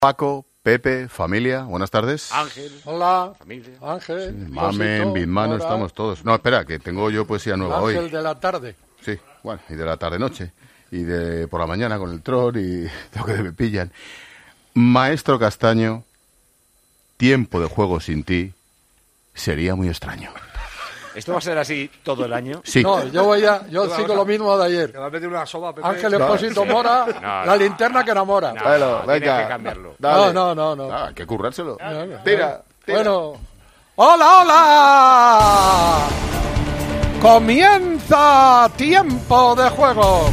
Paco, Pepe, familia, buenas tardes. Ángel, hola, familia. Ángel, Sí, Mamen, Bitmano, estamos todos. No, espera, que tengo yo poesía nueva hoy. Ángel de la tarde. Sí, bueno, y de la tarde-noche. Y de por la mañana con el troll y lo que me pillan. Maestro Castaño, tiempo de juego sin ti sería muy extraño. ¿Esto va a ser así todo el año? Sí. No, yo sigo lo mismo de ayer. Te va a meter una soba, Pepe. Ángel Expósito Mora, la linterna que enamora. Bueno, tienes venga. que cambiarlo. Dale. No. Hay que currárselo. No. Tira. Bueno, ¡hola! Comienza tiempo de juego.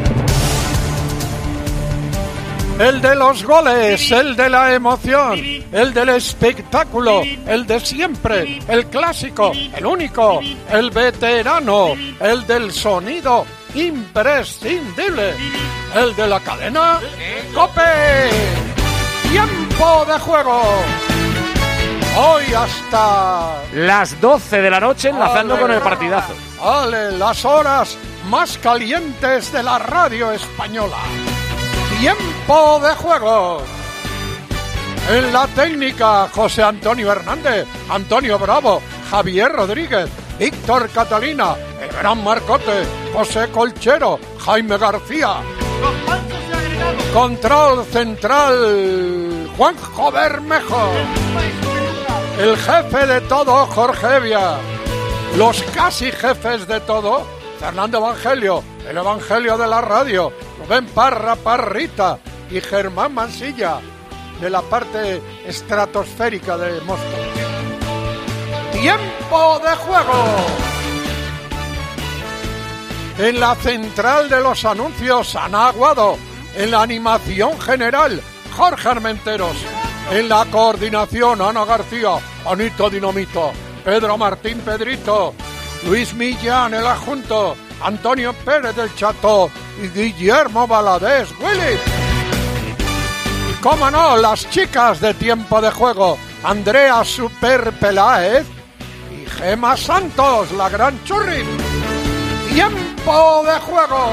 El de los goles, el de la emoción, el del espectáculo, el de siempre, el clásico, el único, el veterano, el del sonido imprescindible, el de la cadena ¡COPE! ¡Tiempo de juego! Hoy hasta Las 12 de la noche enlazando con el partidazo. las horas más calientes de la radio española. Tiempo de juego. En la técnica, José Antonio Hernández, Antonio Bravo, Javier Rodríguez, Víctor Catalina, el gran Marcote, José Colchero, Jaime García. Control central, Juanjo Bermejo. El jefe de todo, Jorge Evia. Los casi jefes de todo, Fernando Evangelio, el Evangelio de la radio, Rubén Parra, Parrita y Germán Mansilla, de la parte estratosférica de Móstoles. ¡Tiempo de juego! En la central de los anuncios, Ana Aguado. En la animación general, Jorge Armenteros. En la coordinación, Ana García, Anito Dinamito, Pedro Martín Pedrito, Luis Millán, el adjunto, Antonio Pérez del Chato y Guillermo Valadez Willy. Y cómo no, las chicas de tiempo de juego, Andrea Super Peláez y Gema Santos, la gran churri. Tiempo de juego.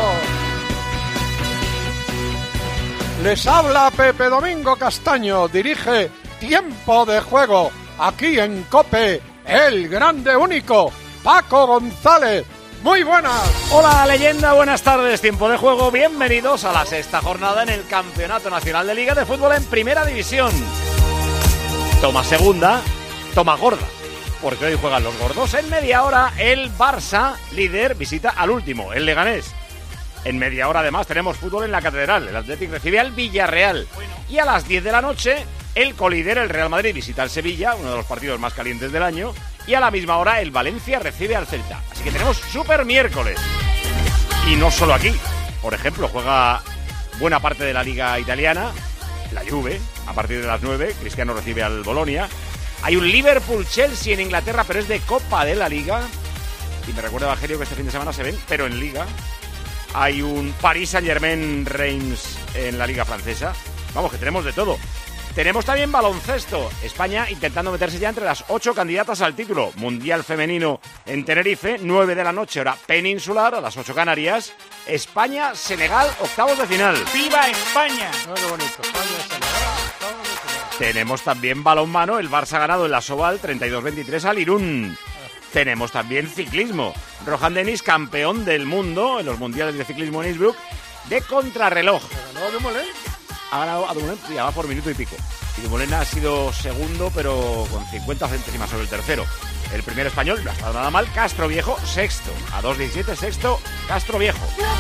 Les habla Pepe Domingo Castaño, dirige Tiempo de Juego, aquí en COPE, el grande único, Paco González. Muy buenas. Hola, leyenda, buenas tardes. Tiempo de juego, bienvenidos a la sexta jornada en el Campeonato Nacional de Liga de Fútbol en Primera División. Toma segunda, toma gorda, porque hoy juegan los gordos. En media hora, el Barça, líder, visita al último, el Leganés. En media hora, además, tenemos fútbol en la Catedral. El Athletic recibe al Villarreal. Y a las 10 de la noche, el colíder, el Real Madrid, visita al Sevilla, uno de los partidos más calientes del año. Y a la misma hora, el Valencia recibe al Celta. Así que tenemos super miércoles. Y no solo aquí. Por ejemplo, juega buena parte de la Liga Italiana, la Juve, a partir de las 9. Cristiano recibe al Bolonia. Hay un Liverpool-Chelsea en Inglaterra, pero es de Copa de la Liga. Y me recuerda, Evangelio, que este fin de semana se ven, pero en Liga. Hay un Paris Saint-Germain-Reims en la Liga Francesa. Vamos, que tenemos de todo. Tenemos también baloncesto. España intentando meterse ya entre las 8 candidatas al título. Mundial femenino en Tenerife, 9 de la noche, hora peninsular, a las 8 Canarias. España-Senegal, octavos de final. ¡Viva España! Qué bonito. Tenemos también balonmano. El Barça ha ganado en la Soval 32-23 al Irún. Tenemos también ciclismo. Rohan Dennis, campeón del mundo en los mundiales de ciclismo en Innsbruck, de contrarreloj. ¿Ganó Dumoulin? Ha ganado a Dumoulin y va por minuto y pico. Y Dumoulin ha sido segundo, pero con 50 centésimas sobre el tercero. El primer español, no ha estado nada mal, Castro Viejo, sexto. A 2.17, sexto, Castro Viejo.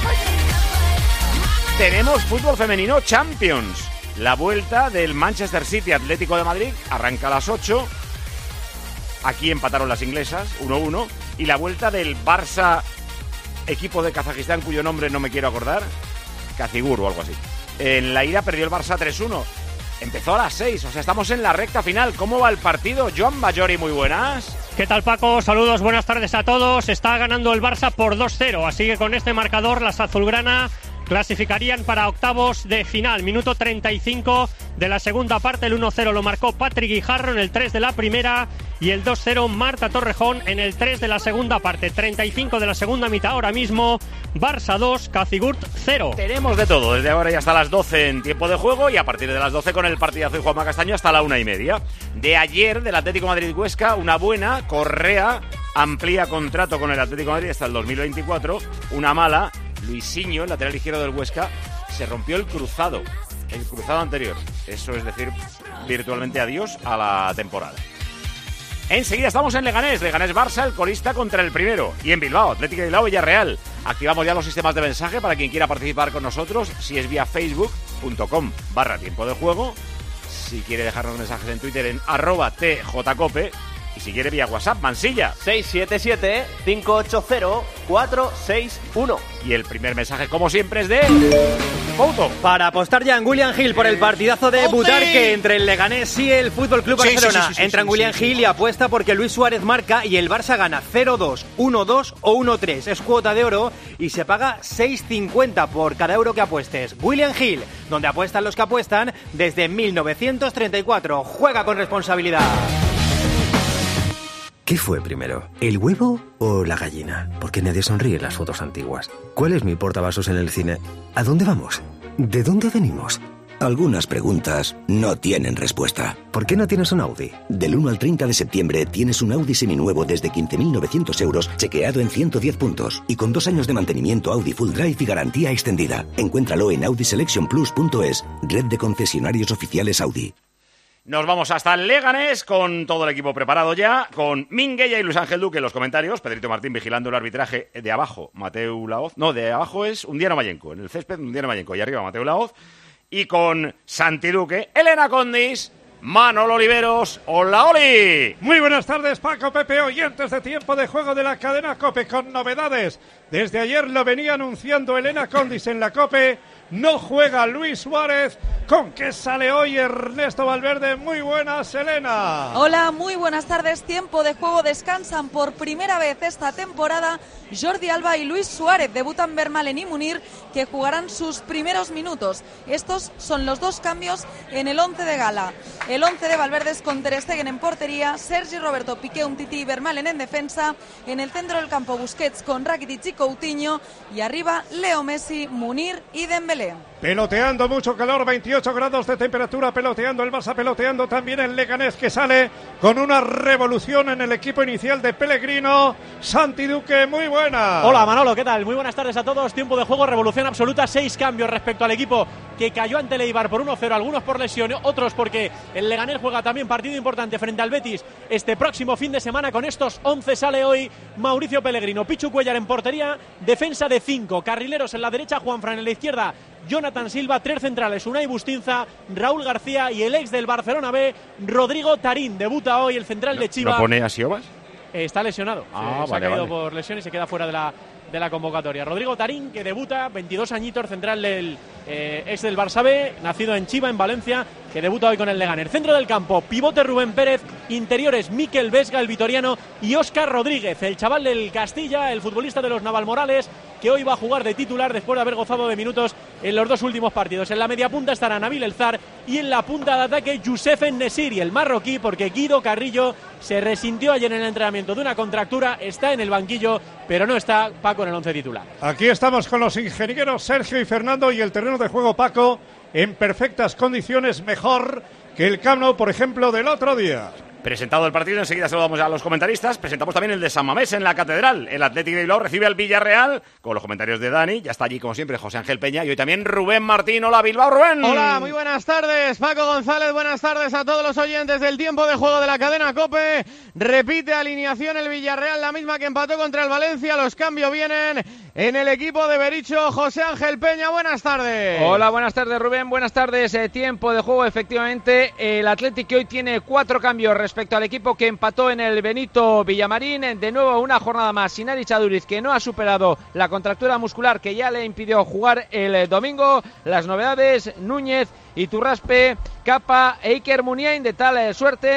Tenemos fútbol femenino Champions. La vuelta del Manchester City Atlético de Madrid arranca a las 8. Aquí empataron las inglesas, 1-1. Y la vuelta del Barça, equipo de Kazajistán, cuyo nombre no me quiero acordar. Kazigur o algo así. En la ida perdió el Barça 3-1. Empezó a las 6, o sea, estamos en la recta final. ¿Cómo va el partido? Joan Bayori, muy buenas. ¿Qué tal, Paco? Saludos, buenas tardes a todos. Está ganando el Barça por 2-0, así que con este marcador las azulgrana clasificarían para octavos de final. Minuto 35 de la segunda parte, el 1-0 lo marcó Patrick Guijarro en el 3 de la primera y el 2-0 Marta Torrejón en el 3 de la segunda parte. 35 de la segunda mitad ahora mismo, Barça 2, Cacigurt 0. Tenemos de todo, desde ahora y hasta las 12 en tiempo de juego y a partir de las 12 con el partidazo de Juanma Castaño hasta la 1:30. De ayer, del Atlético Madrid-Huesca, una buena, Correa amplía contrato con el Atlético de Madrid hasta el 2024, una mala, Luisinho, el lateral izquierdo del Huesca, se rompió el cruzado anterior. Eso es decir, virtualmente adiós a la temporada. Enseguida estamos en Leganés-Barça, el colista contra el primero. Y en Bilbao, Atlético de Bilbao, Villarreal. Activamos ya los sistemas de mensaje para quien quiera participar con nosotros, si es vía facebook.com/tiempo de juego, si quiere dejarnos mensajes en Twitter en @tjcope, y si quiere vía WhatsApp, Mansilla 677-580-461. Y el primer mensaje, como siempre, es de Couto. Para apostar ya en William Hill por el partidazo de Butarque entre el Leganés y el Fútbol Club Barcelona. Entra en William Hill y apuesta porque Luis Suárez marca y el Barça gana 0-2, 1-2 o 1-3. Es cuota de oro y se paga 6,50 por cada euro que apuestes. William Hill, donde apuestan los que apuestan desde 1934. Juega con responsabilidad. ¿Qué fue primero, el huevo o la gallina? Porque nadie sonríe en las fotos antiguas. ¿Cuál es mi portavasos en el cine? ¿A dónde vamos? ¿De dónde venimos? Algunas preguntas no tienen respuesta. ¿Por qué no tienes un Audi? Del 1 al 30 de septiembre tienes un Audi seminuevo desde 15.900 euros, chequeado en 110 puntos y con 2 años de mantenimiento Audi Full Drive y garantía extendida. Encuéntralo en audiselectionplus.es, red de concesionarios oficiales Audi. Nos vamos hasta el Leganés con todo el equipo preparado ya, con Minguella y Luis Ángel Duque en los comentarios, Pedrito Martín vigilando el arbitraje, de abajo Mateu Laoz, no, de abajo es Undiano Mayenco, en el césped Undiano Mayenco y arriba Mateu Laoz, y con Santi Duque, Elena Condis, Manolo Oliveros. ¡Hola, Oli! Muy buenas tardes, Paco, Pepe, oyentes de tiempo de juego de la cadena COPE con novedades. Desde ayer lo venía anunciando Elena Condis en la COPE. No juega Luis Suárez. ¿Con qué sale hoy Ernesto Valverde? Muy buenas, Elena. Hola, muy buenas tardes. Tiempo de juego. Descansan por primera vez esta temporada Jordi Alba y Luis Suárez. Debutan Vermaelen y Munir, que jugarán sus primeros minutos. Estos son los dos cambios en el 11 de gala. El 11 de Valverde es con Ter Stegen en portería, Sergi Roberto, Piqué, Umtiti y Vermaelen en defensa. En el centro del campo Busquets con Rakitic y Coutinho. Y arriba Leo Messi, Munir y Dembélé. Peloteando, mucho calor, 28 grados de temperatura, peloteando el Barça, peloteando también el Leganés, que sale con una revolución en el equipo inicial de Pellegrino. Santi Duque, muy buena. Hola Manolo, ¿qué tal? Muy buenas tardes a todos. Tiempo de juego, revolución absoluta, 6 cambios respecto al equipo que cayó ante el Eibar por 1-0, algunos por lesión, otros porque el Leganés juega también partido importante frente al Betis este próximo fin de semana. Con estos 11 sale hoy Mauricio Pellegrino, Pichu Cuellar en portería, defensa de 5, carrileros en la derecha, Juanfran en la izquierda, Jonathan Silva, 3 centrales, Unai Bustinza, Raúl García y el ex del Barcelona B, Rodrigo Tarín. Debuta hoy el central de Chivas. ¿Lo pone Asiobas? Está lesionado, se ha caído por lesión y se queda fuera de la convocatoria. Rodrigo Tarín, que debuta, 22 añitos, central del ex del Barça B, nacido en Chiva, en Valencia, que debuta hoy con el Leganés. Centro del campo, pivote Rubén Pérez, interiores Mikel Vesga, el vitoriano, y Óscar Rodríguez, el chaval del Castilla, el futbolista de los Navalmorales, que hoy va a jugar de titular después de haber gozado de minutos en los 2 últimos partidos. En la media punta estará Nabil Elzar y en la punta de ataque Youssef En-Nesyri, el marroquí, porque Guido Carrillo se resintió ayer en el entrenamiento de una contractura, está en el banquillo, pero no está Paco en el 11 titular. Aquí estamos con los ingenieros Sergio y Fernando y el terreno de juego, Paco, en perfectas condiciones, mejor que el Camp Nou, por ejemplo, del otro día. Presentado el partido, enseguida saludamos a los comentaristas. Presentamos también el de San Mamés en la Catedral. El Atlético de Bilbao recibe al Villarreal con los comentarios de Dani. Ya está allí, como siempre, José Ángel Peña y hoy también Rubén Martín. Hola, Bilbao, Rubén. Hola, muy buenas tardes, Paco González. Buenas tardes a todos los oyentes del tiempo de juego de la cadena COPE. Repite alineación el Villarreal, la misma que empató contra el Valencia. Los cambios vienen en el equipo de Bericho. José Ángel Peña, buenas tardes. Hola, buenas tardes, Rubén. Buenas tardes. Tiempo de juego, efectivamente. El Atlético hoy tiene 4 cambios respecto al equipo que empató en el Benito Villamarín. De nuevo una jornada más sin Aritz Aduriz, que no ha superado la contractura muscular que ya le impidió jugar el domingo. Las novedades: Núñez, Iturraspe, Capa e Iker Muniain, de tal suerte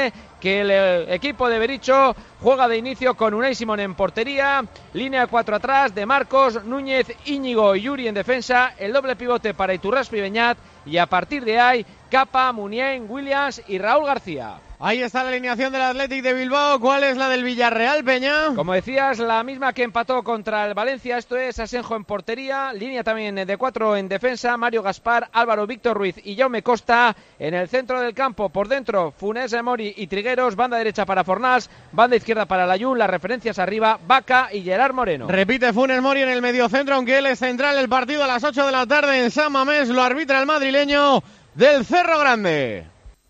que el equipo de Berizzo juega de inicio con Unai Simón en portería, línea de 4 atrás de Marcos, Núñez, Íñigo y Yuri en defensa, el doble pivote para Iturraspe y Beñat, y a partir de ahí Capa, Muniain, Williams y Raúl García. Ahí está la alineación del Athletic de Bilbao. ¿Cuál es la del Villarreal, Peña? Como decías, la misma que empató contra el Valencia. Esto es Asenjo en portería, línea también de 4 en defensa, Mario Gaspar, Álvaro Víctor Ruiz y Jaume Costa. En el centro del campo, por dentro, Funes Mori y Trigueros, banda derecha para Fornals, banda izquierda para Layún, las referencias arriba, Vaca y Gerard Moreno. Repite Funes Mori en el mediocentro, aunque él es central. El partido a las 8 de la tarde en San Mamés, lo arbitra el madrileño del Cerro Grande.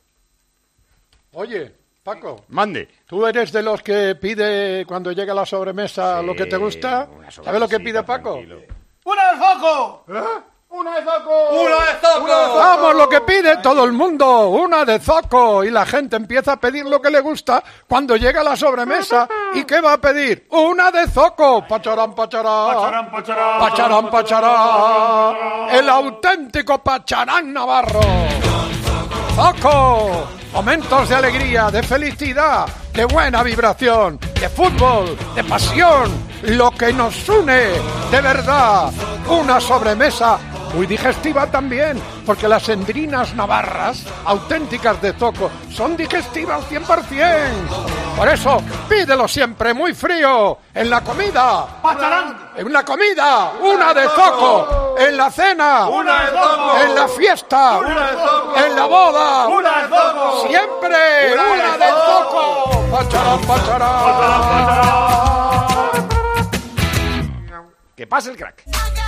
Oye, Paco. Mande. ¿Tú eres de los que pide cuando llega la sobremesa lo que te gusta? ¿Sabes lo que pide Paco? ¡Una de foco! ¿Eh? ¡Una de foco! ¡Una de zoco! Vamos, lo que pide todo el mundo, una de zoco. Y la gente empieza a pedir lo que le gusta cuando llega la sobremesa. ¿Y qué va a pedir? ¡Una de zoco! ¡Pacharán, pacharán! ¡Pacharán, pacharán! ¡Pacharán, pacharán! ¡El auténtico Pacharán Navarro! ¡Zoco! Momentos de alegría, de felicidad, de buena vibración, de fútbol, de pasión, lo que nos une, de verdad. Una sobremesa muy digestiva también, porque las endrinas navarras, auténticas de zoco, son digestivas 100%. Por eso, pídelo siempre muy frío, en la comida. ¡Pacharán! En la comida, una de zoco. En la cena, ¡Una de zoco! En la fiesta, ¡Una de zoco! En la boda, ¡Una de zoco! siempre, una de zoco. Pacharán, pacharán. Que pase el crack.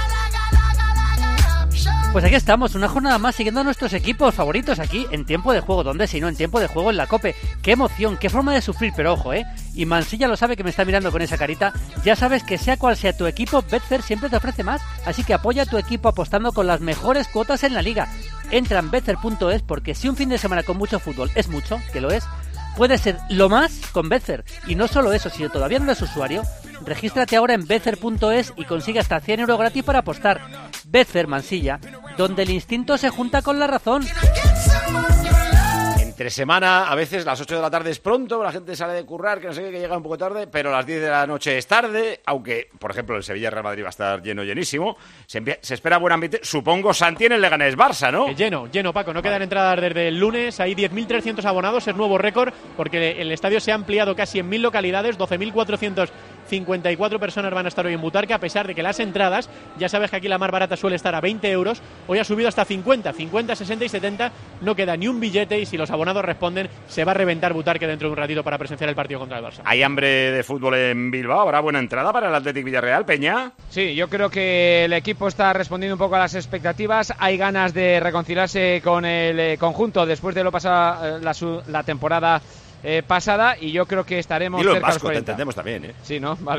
Pues aquí estamos, una jornada más siguiendo a nuestros equipos favoritos aquí en Tiempo de Juego. ¿Dónde si no? En Tiempo de Juego en la COPE. ¡Qué emoción! ¡Qué forma de sufrir! Pero ojo, y Mansilla lo sabe, que me está mirando con esa carita. Ya sabes que sea cual sea tu equipo, Betfair siempre te ofrece más. Así que apoya a tu equipo apostando con las mejores cuotas en la liga. Entra en Betfair.es, porque si un fin de semana con mucho fútbol es mucho, que lo es, puede ser lo más con Betfair. Y no solo eso, si todavía no eres usuario, regístrate ahora en Betfair.es y consigue hasta 100 euros gratis para apostar. Betfair, Mansilla, donde el instinto se junta con la razón. Entre semana, a veces las 8 de la tarde es pronto, la gente sale de currar, que no sé qué, que llega un poco tarde, pero a las 10 de la noche es tarde, aunque, por ejemplo, el Sevilla-Real Madrid va a estar llenísimo. Se espera buen ambiente, supongo, Santi, en el Leganés-Barça, ¿no? Lleno, Paco, no quedan entradas desde el lunes, hay 10.300 abonados, es nuevo récord, porque el estadio se ha ampliado casi en 1.000 localidades, 12.454 personas van a estar hoy en Butarque, a pesar de que las entradas, ya sabes que aquí la más barata suele estar a 20 euros, hoy ha subido hasta 50, 60 y 70, no queda ni un billete, y si los abonados responden, se va a reventar Butarque dentro de un ratito para presenciar el partido contra el Barça. ¿Hay hambre de fútbol en Bilbao? ¿Habrá buena entrada para el Athletic Villarreal, Peña? Sí, yo creo que el equipo está respondiendo un poco a las expectativas. Hay ganas de reconciliarse con el conjunto después de lo pasado la temporada pasada, y yo creo que estaremos cerca de los 40. Te entendemos también, Sí, ¿no? Vale.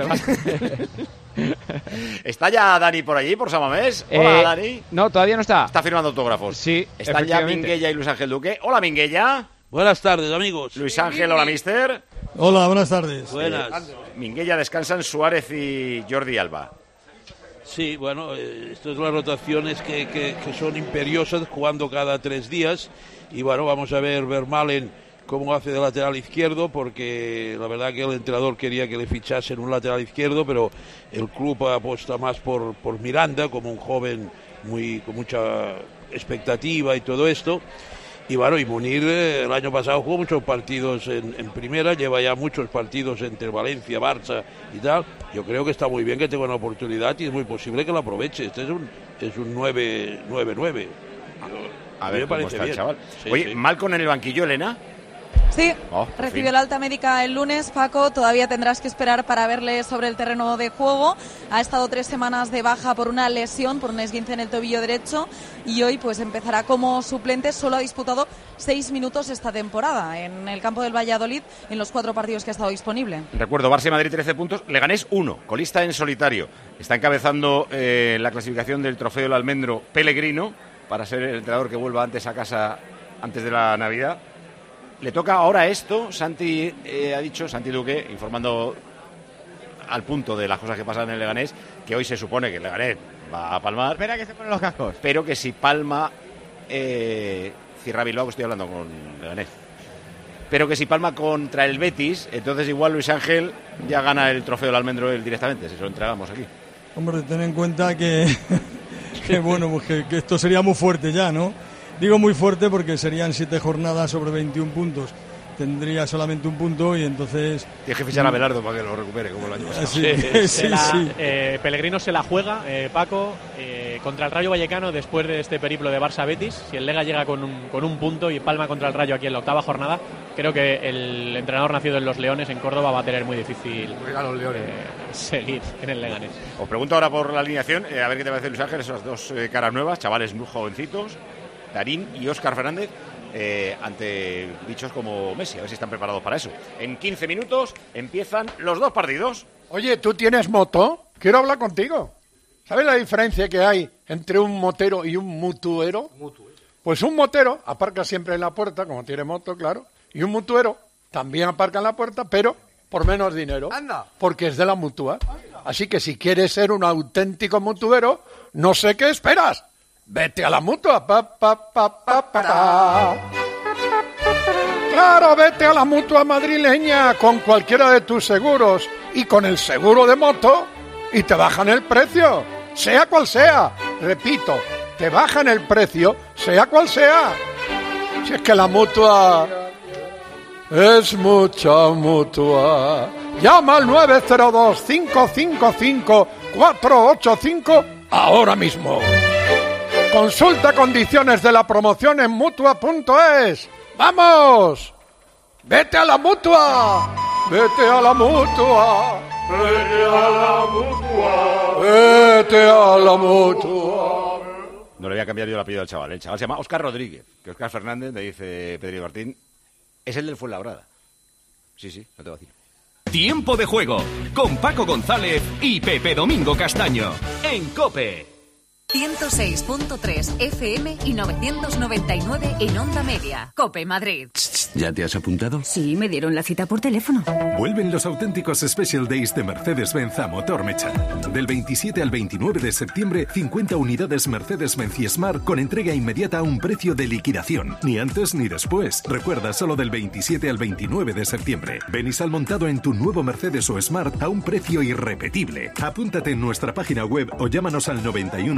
¿Está ya Dani por allí, por San Mamés? Hola, Dani. No, todavía no está. Está firmando autógrafos. Sí, están ya Minguella y Luis Ángel Duque. Hola, Minguella. Buenas tardes, amigos. Luis Ángel, hola, mister. Hola, buenas tardes. Buenas. Minguella, descansan Suárez y Jordi Alba. Sí, bueno, estas son las rotaciones que son imperiosas, jugando cada 3 días. Y bueno, vamos a ver Vermaelen cómo hace de lateral izquierdo, porque la verdad que el entrenador quería que le fichasen un lateral izquierdo, pero el club apuesta más por Miranda, como un joven con mucha expectativa y todo esto. Y bueno, y Munir el año pasado jugó muchos partidos en primera, lleva ya muchos partidos entre Valencia, Barça y tal. Yo creo que está muy bien que tenga una oportunidad y es muy posible que la aproveche. Este es un 9-9. A ver cómo está el chaval. Sí, oye, sí. Malcom en el banquillo, Elena. Sí, recibió la alta médica el lunes, Paco. Todavía tendrás que esperar para verle sobre el terreno de juego. Ha estado 3 semanas de baja por una lesión, por un esguince en el tobillo derecho, y hoy pues empezará como suplente. Solo ha disputado 6 minutos esta temporada en el campo del Valladolid en los 4 partidos que ha estado disponible. Recuerdo, Barça y Madrid 13 puntos, Leganés 1, colista en solitario. Está encabezando la clasificación del Trofeo del Almendro Pellegrino, para ser el entrenador que vuelva antes a casa, antes de la Navidad. Le toca ahora esto, Santi ha dicho, Santi Duque, informando al punto de las cosas que pasan en el Leganés, que hoy se supone que el Leganés va a palmar. Espera que se ponen los cascos. Pero que si palma, cierra Bilbao, que estoy hablando con Leganés. pero que si palma contra el Betis, entonces igual Luis Ángel ya gana el trofeo del Almendro él directamente, si se lo entregamos aquí. Hombre, ten en cuenta que bueno, pues que esto sería muy fuerte ya, ¿no? Digo muy fuerte porque serían 7 jornadas sobre 21 puntos. Tendría solamente un punto y entonces... Tienes que fichar a Belardo para que lo recupere, como el año pasado. Sí. Pellegrino se la juega, Paco, contra el Rayo Vallecano después de este periplo de Barça-Betis. Si el Lega llega con un punto y palma contra el Rayo aquí en la 8ª jornada, creo que el entrenador nacido en Los Leones, en Córdoba, va a tener muy difícil seguir en el Leganés. Os pregunto ahora por la alineación, a ver qué te parece Luis Ángel, esas dos caras nuevas, chavales muy jovencitos, Darín y Óscar Fernández. Ante bichos como Messi, a ver si están preparados para eso. En 15 minutos empiezan los 2 partidos. Oye, ¿tú tienes moto? Quiero hablar contigo. ¿Sabes la diferencia que hay entre un motero y un mutuero? Pues un motero aparca siempre en la puerta, como tiene moto, claro, y un mutuero también aparca en la puerta, pero por menos dinero. ¡Anda! Porque es de la mutua. Así que si quieres ser un auténtico mutuero, no sé qué esperas. Vete a la mutua. Claro, vete a la mutua madrileña con cualquiera de tus seguros y con el seguro de moto y te bajan el precio, sea cual sea. Repito, te bajan el precio, sea cual sea. Si es que la mutua es mucha mutua. Llama al 902-555-485 ahora mismo. Consulta condiciones de la promoción en Mutua.es. ¡Vamos! ¡Vete a la Mutua! ¡Vete a la Mutua! ¡Vete a la Mutua! ¡Vete a la Mutua! No le voy a cambiar yo el apellido al chaval. El chaval se llama Óscar Rodríguez, que Óscar Fernández, me dice Pedro Martín, es el del Fuenlabrada. Sí, no te voy a decir. Tiempo de juego con Paco González y Pepe Domingo Castaño en COPE. 106.3 FM y 999 en Onda Media. COPE Madrid. ¿Ya te has apuntado? Sí, me dieron la cita por teléfono. Vuelven los auténticos Special Days de Mercedes-Benz a Motor Mecha. Del 27 al 29 de septiembre, 50 unidades Mercedes-Benz y Smart con entrega inmediata a un precio de liquidación. Ni antes ni después. Recuerda, solo del 27 al 29 de septiembre. Ven y sal montado en tu nuevo Mercedes o Smart a un precio irrepetible. Apúntate en nuestra página web o llámanos al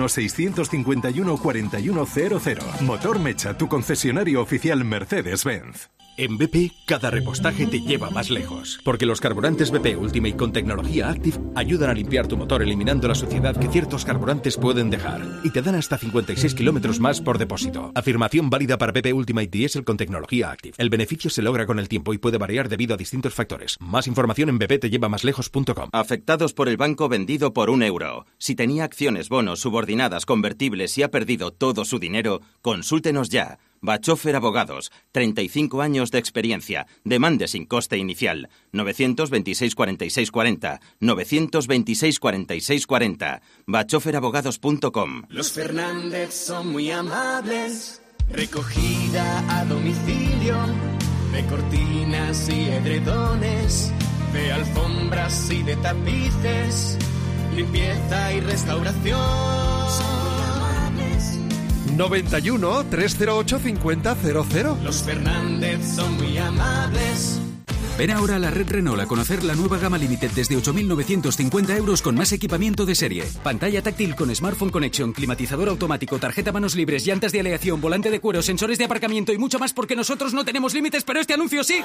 91-651-4100. Motor Mecha, tu concesionario oficial Mercedes-Benz. En BP, cada repostaje te lleva más lejos. Porque los carburantes BP Ultimate con tecnología Active ayudan a limpiar tu motor eliminando la suciedad que ciertos carburantes pueden dejar. Y te dan hasta 56 kilómetros más por depósito. Afirmación válida para BP Ultimate Diesel con tecnología Active. El beneficio se logra con el tiempo y puede variar debido a distintos factores. Más información en bptellevamaslejos.com. Afectados por el banco vendido por €1. Si tenía acciones, bonos, subordinadas, convertibles y ha perdido todo su dinero, consúltenos ya. Bachofer Abogados, 35 años de experiencia. Demande sin coste inicial. 926 46 40. 926 46 40. bachoferabogados.com. Los Fernández son muy amables. Recogida a domicilio de cortinas y edredones, de alfombras y de tapices, limpieza y restauración. 91 308 5000. Los Fernández son muy amables. Ven ahora a la red Renault a conocer la nueva gama Limited desde 8.950 euros con más equipamiento de serie. Pantalla táctil con Smartphone Connection, climatizador automático, tarjeta manos libres, llantas de aleación, volante de cuero, sensores de aparcamiento y mucho más porque nosotros no tenemos límites, pero este anuncio sí.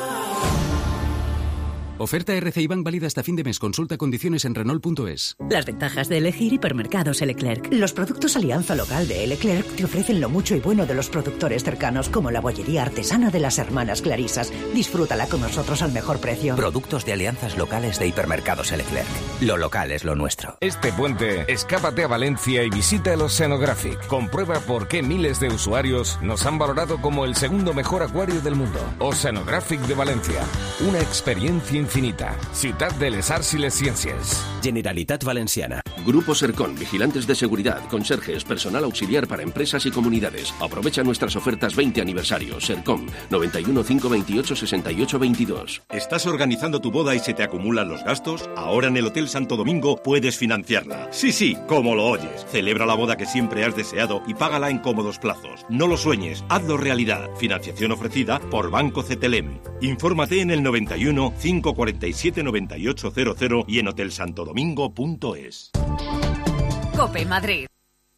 Oferta RCI Bank válida hasta fin de mes. Consulta condiciones en Renault.es. Las ventajas de elegir hipermercados Leclerc. Los productos Alianza Local de Leclerc te ofrecen lo mucho y bueno de los productores cercanos, como la bollería artesana de las hermanas Clarisas. Disfrútala con nosotros al mejor precio. Productos de alianzas locales de hipermercados Leclerc. Lo local es lo nuestro. Este puente, escápate a Valencia y visita el Oceanographic. Comprueba por qué miles de usuarios nos han valorado como el segundo mejor acuario del mundo. Oceanographic de Valencia. Una experiencia infinita. Ciutat de les Arts i les Ciències. Generalitat Valenciana. Grupo Sercon, vigilantes de seguridad, conserjes, personal auxiliar para empresas y comunidades. Aprovecha nuestras ofertas 20 aniversario. Sercon, 91 528 68 22. ¿Estás organizando tu boda y se te acumulan los gastos? Ahora en el Hotel Santo Domingo puedes financiarla. Sí, como lo oyes. Celebra la boda que siempre has deseado y págala en cómodos plazos. No lo sueñes, hazlo realidad. Financiación ofrecida por Banco CTLM. Infórmate en el 91 547 9800 y en hotelsantodomingo.es. COPE Madrid.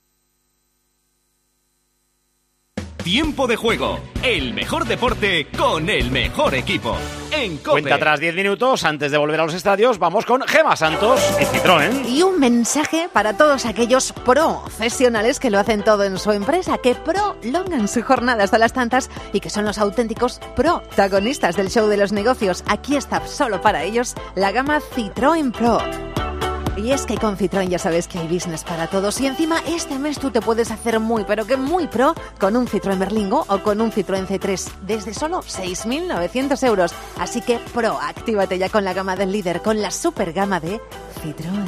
Tiempo de juego, el mejor deporte con el mejor equipo. En COPE. Cuenta atrás 10 minutos, antes de volver a los estadios, vamos con Gemma Santos y Citroën. Y un mensaje para todos aquellos profesionales que lo hacen todo en su empresa, que prolongan su jornada hasta las tantas y que son los auténticos protagonistas del show de los negocios. Aquí está solo para ellos la gama Citroën Pro. Y es que con Citroën ya sabes que hay business para todos. Y encima este mes tú te puedes hacer muy, pero que muy pro con un Citroën Berlingo o con un Citroën C3 desde solo 6.900 euros. Así que actívate ya con la gama del líder, con la super gama de Citroën.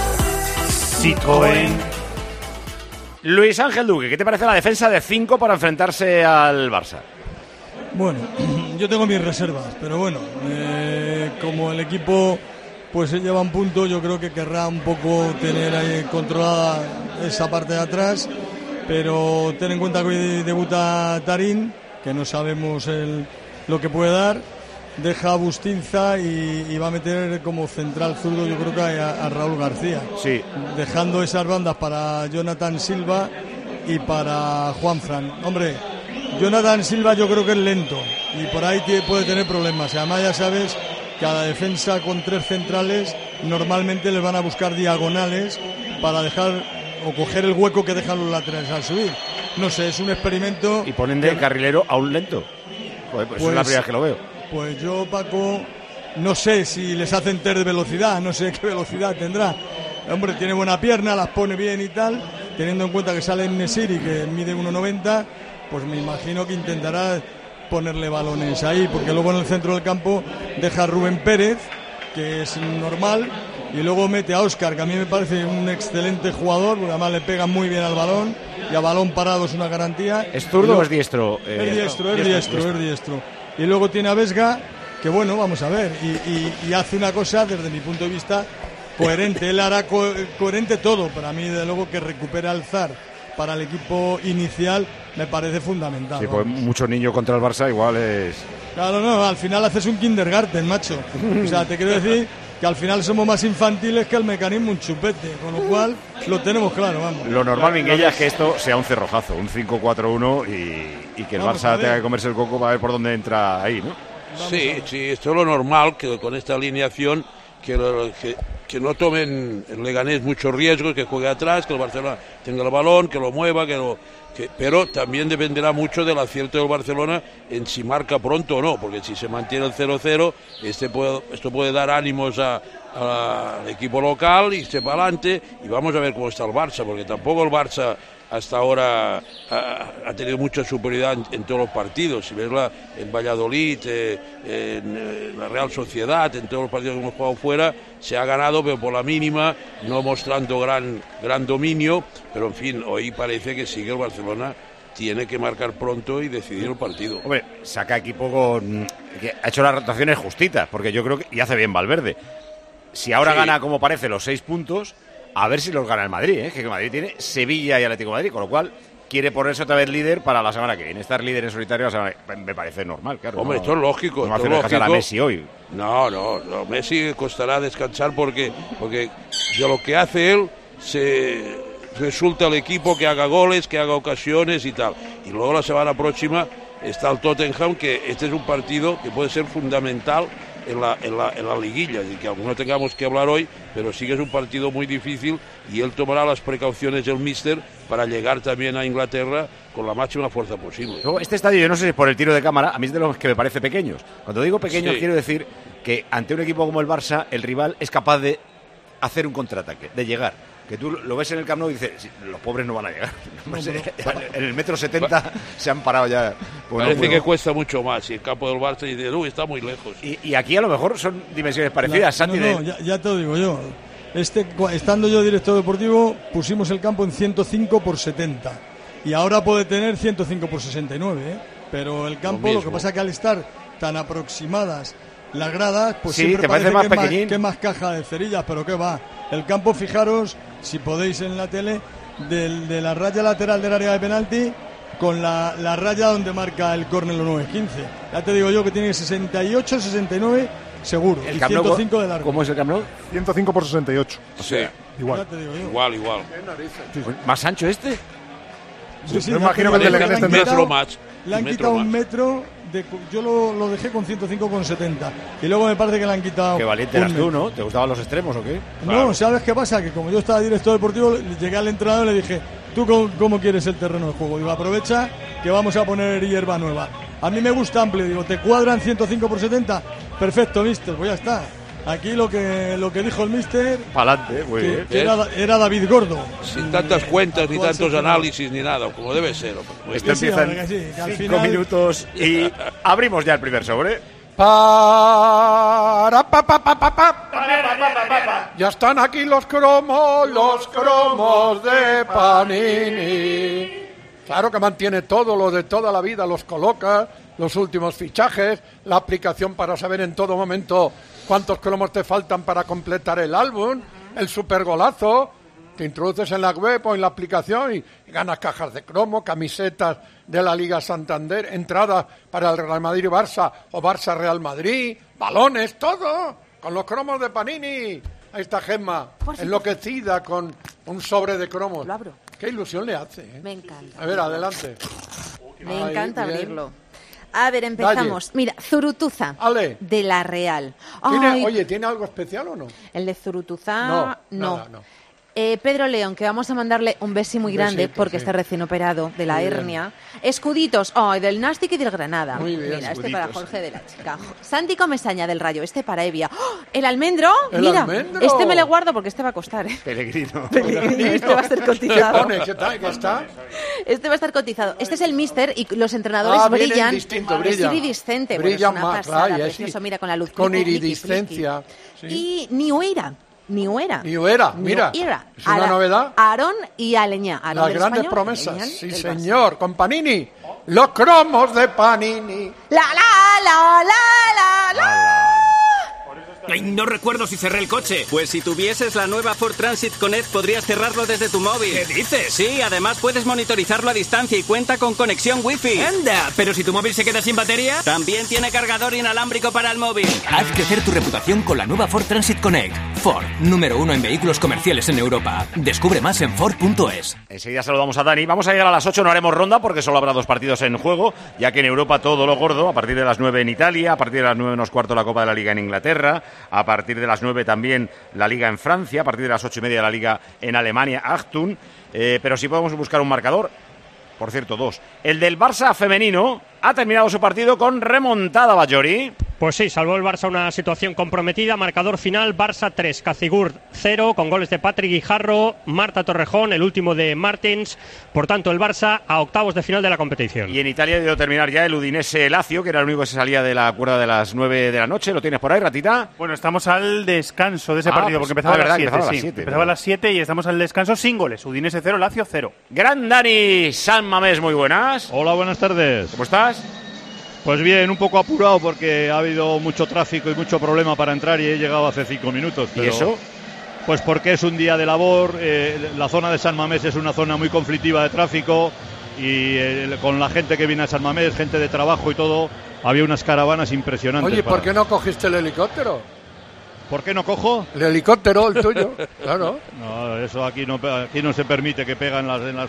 Citroën. Luis Ángel Duque, ¿qué te parece la defensa de 5 para enfrentarse al Barça? Bueno, yo tengo mis reservas, pero bueno, como el equipo pues se lleva un punto, yo creo que querrá un poco tener ahí controlada esa parte de atrás, pero ten en cuenta que hoy debuta Tarín, que no sabemos lo que puede dar, deja a Bustinza y va a meter como central zurdo yo creo que a Raúl García, sí, dejando esas bandas para Jonathan Silva y para Juanfran. Hombre, Jonathan Silva yo creo que es lento y por ahí puede tener problemas, y además ya sabes, cada defensa con 3 centrales normalmente les van a buscar diagonales para dejar o coger el hueco que dejan los laterales al subir. No sé, es un experimento. Y ponen de carrilero a un lento. Pues es la primera vez que lo veo. Pues yo, Paco, no sé si les hacen test de velocidad, no sé qué velocidad tendrá. Hombre, tiene buena pierna, las pone bien y tal, teniendo en cuenta que sale en Nesiri, que mide 1,90, pues me imagino que intentará ponerle balones ahí, porque luego en el centro del campo deja a Rubén Pérez, que es normal, y luego mete a Óscar, que a mí me parece un excelente jugador, porque además le pega muy bien al balón, y a balón parado es una garantía. ¿Es zurdo o es diestro? Es diestro. Y luego tiene a Vesga, que bueno, vamos a ver, y hace una cosa, desde mi punto de vista, coherente. Él hará coherente todo, para mí, de luego, que recupera al Zar para el equipo inicial me parece fundamental. Sí, pues muchos niños contra el Barça igual es... Claro, no, al final haces un kindergarten, macho. O sea, te quiero decir que al final somos más infantiles que el mecanismo un chupete, con lo cual lo tenemos claro, vamos. Lo normal, Minguella, es que esto sea un cerrojazo, un 5-4-1 y que el Barça tenga que comerse el coco para ver por dónde entra ahí, ¿no? Sí, esto es lo normal, que con esta alineación que no tomen el Leganés muchos riesgos, que juegue atrás, que el Barcelona tenga el balón, que lo mueva, pero también dependerá mucho del acierto del Barcelona en si marca pronto o no, porque si se mantiene el 0-0, esto puede dar ánimos al equipo local y se para adelante, y vamos a ver cómo está el Barça, porque tampoco el Barça hasta ahora ha tenido mucha superioridad en todos los partidos. Si ves en Valladolid, en la Real Sociedad, en todos los partidos que hemos jugado fuera, se ha ganado, pero por la mínima, no mostrando gran dominio, pero en fin, hoy parece que sigue el Barcelona, tiene que marcar pronto y decidir el partido. Hombre, saca equipo que ha hecho las rotaciones justitas, porque yo creo que y hace bien Valverde. Si ahora gana, como parece, los 6 puntos, a ver si los gana el Madrid, que Madrid tiene Sevilla y Atlético de Madrid, con lo cual quiere ponerse otra vez líder para la semana que viene. Estar líder en solitario la semana que viene, me parece normal, claro. Hombre, esto es lógico. No hace descansar a Messi hoy. No, Messi costará descansar porque de lo que hace él resulta el equipo que haga goles, que haga ocasiones y tal. Y luego la semana próxima está el Tottenham, que este es un partido que puede ser fundamental en la liguilla, y que aún no tengamos que hablar hoy, pero sí que es un partido muy difícil, y él tomará las precauciones del míster para llegar también a Inglaterra con la máxima fuerza posible. Luego, este estadio, yo no sé si por el tiro de cámara, a mí es de los que me parece pequeños. Cuando digo pequeños, quiero decir que ante un equipo como el Barça, el rival es capaz de hacer un contraataque, de llegar. Que tú lo ves en el Camp Nou y dices, los pobres no van a llegar. En el 1,70 m se han parado ya. Pues parece que cuesta mucho más. Y el campo del Barça dice, está muy lejos. Y aquí a lo mejor son dimensiones parecidas, Santi. Ya te lo digo yo. estando yo director deportivo, pusimos el campo en 105/70 y ahora puede tener 105/69, pero el campo, lo que pasa es que al estar tan aproximadas las gradas, pues sí, siempre te parece más pequeñín. que más caja de cerillas, pero qué va. El campo, fijaros, si podéis en la tele, de la raya lateral del área de penalti con la raya donde marca el córner los 9-15. Ya te digo yo que tiene 68-69 seguro, el y 105 de largo. ¿Cómo es el Camp Nou? 105/68. O sea, igual. Igual. ¿Más ancho este? Sí, me imagino que el de Leganés tendrá le han quitado un metro. Yo lo dejé con 105/70 y luego me parece que le han quitado. Qué valiente eras tú, ¿no? ¿Te gustaban los extremos o qué? No, Claro. ¿sabes qué pasa? Que como yo estaba director deportivo, llegué al entrenador y le dije, ¿tú cómo quieres el terreno de juego? Digo, aprovecha que vamos a poner hierba nueva. A mí me gusta amplio, digo, ¿te cuadran 105/70? Perfecto, mister, pues ya está. Aquí lo que dijo el mister, Pa'lante, muy bien. que era David Gordo. Sin tantas cuentas, ni tantos análisis, ni nada, como debe ser. Esto empieza en 5 minutos y abrimos ya el primer sobre. Ya están aquí los cromos de Panini. Claro que mantiene todo lo de toda la vida, los coloca, los últimos fichajes, la aplicación para saber en todo momento cuántos cromos te faltan para completar el álbum, el supergolazo. Te introduces en la web o en la aplicación y ganas cajas de cromo, camisetas de la Liga Santander, entradas para el Real Madrid y Barça o Barça Real Madrid, balones, todo con los cromos de Panini. Ahí está Gemma, enloquecida con un sobre de cromos. Lo abro. Qué ilusión le hace, ¿eh? Me encanta. A ver, adelante. Me Ahí, encanta bien. abrirlo. A ver, empezamos. Dalle. Mira, Zurutuza, Ale. de La Real. Oye, ¿tiene algo especial o no? El de Zurutuza, No, nada, no. Pedro León, que vamos a mandarle un besi muy grande besito, porque sí. está recién operado de la Muy hernia. Escuditos, del Nastic y del Granada. Muy bien, Mira, este escuditos. para Jorge de la Chica. Santi Comesaña del Rayo, este para Evia. ¡Oh! El almendro, ¡El mira, almendro! este me lo guardo porque este va a costar, ¿eh? Peregrino. Este va a ser ¿Qué cotizado. pone? ¿Qué está? Este va a estar cotizado. Este es el Mister y los entrenadores viene brillan. distinto, Es brilla. iridiscente. Brilla Bueno, es una más, pasada, raya, precioso. sí. Mira, con la luz. Con pliqui, pliqui, iridiscencia. pliqui. Y Niuera. Mira, es una novedad. Aarón y Aleñá. Aarón Las del grandes Español, promesas, Aleñán sí del señor, con Panini. Los cromos de Panini. La. Ay, no recuerdo si cerré el coche. Pues si tuvieses la nueva Ford Transit Connect podrías cerrarlo desde tu móvil. ¿Qué dices? Sí, además puedes monitorizarlo a distancia y cuenta con conexión Wi-Fi. ¡Anda! ¿Pero si tu móvil se queda sin batería? También tiene cargador inalámbrico para el móvil. Haz crecer tu reputación con la nueva Ford Transit Connect. Ford, número 1 en vehículos comerciales en Europa. Descubre más en Ford.es. Enseguida saludamos a Dani. Vamos a llegar a las 8, no haremos ronda porque solo habrá 2 partidos en juego, ya que en Europa todo lo gordo, a partir de las 9 en Italia, a partir de las 9 menos cuarto la Copa de la Liga en Inglaterra, a partir de las 9 también la Liga en Francia, a partir de las 8:30 la Liga en Alemania, Achtung, pero si podemos buscar un marcador, por cierto, 2. El del Barça femenino ha terminado su partido con remontada, Bajori. Pues sí, salvó el Barça una situación comprometida. Marcador final, Barça 3, Cazigurt 0, con goles de Patrick Guijarro, Marta Torrejón, el último de Martins. Por tanto, el Barça a octavos de final de la competición. Y en Italia debió terminar ya el Udinese Lazio, que era el único que se salía de la cuerda de las 9 de la noche. ¿Lo tienes por ahí, Ratita? Bueno, estamos al descanso de ese partido, pues, porque empezaba a las 7. empezaba a las Sí. 7, Empezaba a las 7 y estamos al descanso sin goles. Udinese 0, Lazio 0. Gran Dani San Mamés, muy buenas. Hola, buenas tardes. ¿Cómo estás? Pues bien, un poco apurado porque ha habido mucho tráfico y mucho problema para entrar y he llegado hace 5 minutos. ¿Y eso? Pues porque es un día de labor, la zona de San Mamés es una zona muy conflictiva de tráfico y con la gente que viene a San Mamés, gente de trabajo y todo, había unas caravanas impresionantes. Oye, ¿por qué no cogiste el helicóptero? ¿Por qué no cojo? El helicóptero, el tuyo, claro. No, eso aquí no se permite que pegan en la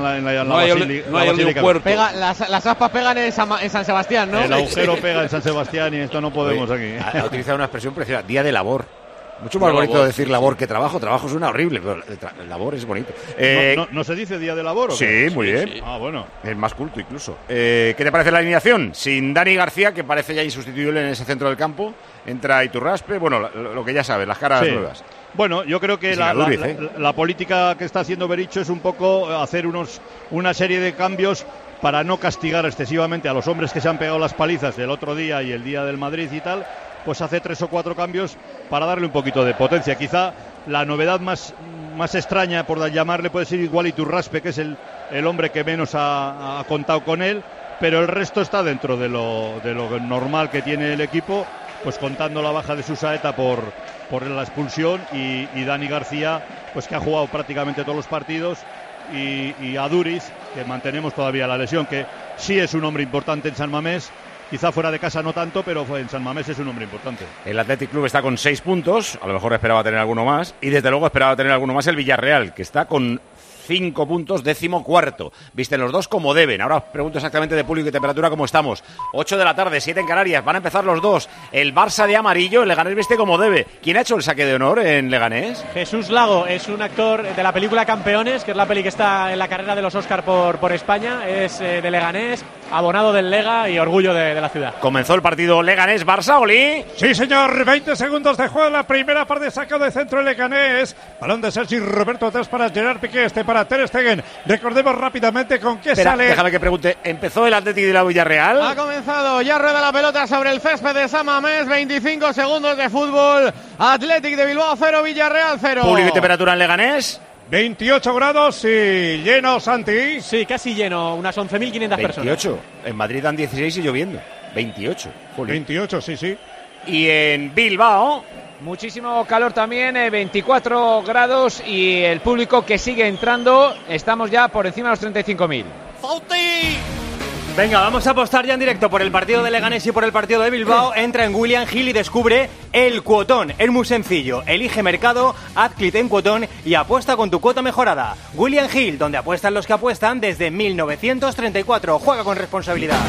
No hay aeropuerto. Las aspas pegan en San Sebastián, ¿no? El agujero pega en San Sebastián y esto no podemos aquí. Ha utilizado una expresión preciosa, día de labor. Mucho más bonito decir labor que trabajo. Trabajo suena horrible, pero labor es bonito. ¿No se dice día de labor? ¿o Sí, qué? muy bien. Sí. Ah, bueno. Es más culto incluso. ¿Qué te parece la alineación? Sin Dani García, que parece ya insustituible en ese centro del campo. Entra Iturraspe. Bueno, lo que ya sabes, las caras nuevas. Bueno, yo creo que la política que está haciendo Berizzo es un poco hacer una serie de cambios para no castigar excesivamente a los hombres que se han pegado las palizas el otro día y el día del Madrid y tal. Pues hace 3 o 4 cambios para darle un poquito de potencia. Quizá La novedad más extraña, por llamarle, puede ser igual Iturraspe, que es el hombre que menos ha contado con él, pero el resto está dentro de lo normal que tiene el equipo, pues contando la baja de Susaeta por la expulsión y Dani García, pues que ha jugado prácticamente todos los partidos, y a Duriz, que mantenemos todavía la lesión, que sí es un hombre importante en San Mamés. Quizá fuera de casa no tanto, pero en San Mamés es un hombre importante. El Athletic Club está con 6 puntos, a lo mejor esperaba tener alguno más, y desde luego esperaba tener alguno más el Villarreal, que está con 5 puntos, 14º. Visten los dos como deben. Ahora os pregunto exactamente de público y temperatura cómo estamos. 8 de la tarde, 7 en Canarias. Van a empezar los dos. El Barça de amarillo, el Leganés viste como debe. ¿Quién ha hecho el saque de honor en Leganés? Jesús Lago es un actor de la película Campeones, que es la peli que está en la carrera de los Oscar por España. Es de Leganés, abonado del Lega y orgullo de la ciudad. Comenzó el partido Leganés-Barça, Oli. Sí, señor. 20 segundos de juego. La primera parte, sacado de centro el Leganés. Balón de Sergi Roberto, atrás para Gerard Piqué, para Ter Stegen. Recordemos rápidamente con qué sale. Déjame que pregunte, ¿empezó el Atlético de la Villarreal? Ha comenzado, ya rueda la pelota sobre el césped de San Mamés. 25 segundos de fútbol. Athletic de Bilbao 0, Villarreal 0. ¿Público y temperatura en Leganés? 28 grados y lleno, Santi. Sí, casi lleno, unas 11.500 personas. 28, en Madrid dan 16 y lloviendo. 28. Julio. 28, sí. Y en Bilbao... Muchísimo calor también, 24 grados y el público que sigue entrando, estamos ya por encima de los 35.000. ¡Fauti! Venga, vamos a apostar ya en directo por el partido de Leganés y por el partido de Bilbao. Entra en William Hill y descubre el cuotón. Es muy sencillo, elige mercado, haz clic en cuotón y apuesta con tu cuota mejorada. William Hill, donde apuestan los que apuestan desde 1934. Juega con responsabilidad.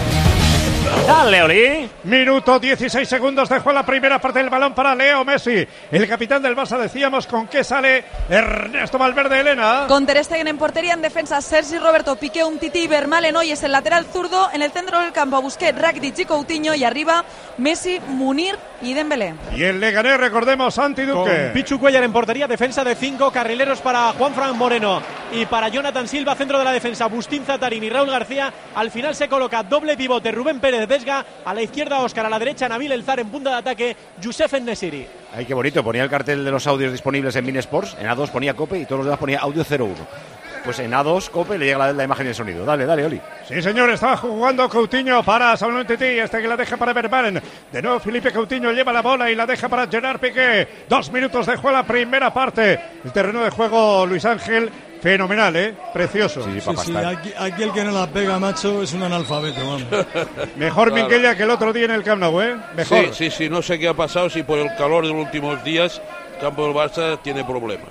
Dale, Oli. Minuto 16 segundos de juego, la primera parte del balón para Leo Messi. El capitán del Barça, decíamos, con qué sale Ernesto Valverde, Elena. Con Ter Stegen en portería, en defensa Sergi Roberto, Piqué, Umtiti, Vermaelen. Hoy es el lateral zurdo, en el centro del campo Busquets, Rakitic y Coutinho, y arriba Messi, Munir y Dembélé. Y el Leganés, recordemos, Santi Duque. Con Pichu Cuellar en portería, defensa de 5, carrileros para Juanfran Moreno y para Jonathan Silva, centro de la defensa Bustín Zatarín y Raúl García. Al final se coloca doble pivote Rubén Pérez Vesga, a la izquierda Óscar, a la derecha Nabil Elzar, en punta de ataque Youssef En-Nesyri. Ay, qué bonito, ponía el cartel de los audios disponibles en Minesports, en A2 ponía Cope y todos los demás ponía audio 01. Pues en A2 Cope le llega la imagen y el sonido. Dale, Oli. Sí, señor, estaba jugando Coutinho para Samuel Umtiti, que la deja para Vermaelen. De nuevo Felipe Coutinho lleva la bola y la deja para Gerard Piqué. 2 minutos de juego, la primera parte. El terreno de juego, Luis Ángel, fenomenal, precioso. Sí, aquí el que no la pega, macho, es un analfabeto, vamos. Mejor claro. Minguella que el otro día en el Camp Nou, mejor. Sí, no sé qué ha pasado, si por el calor de los últimos días el campo del Barça tiene problemas.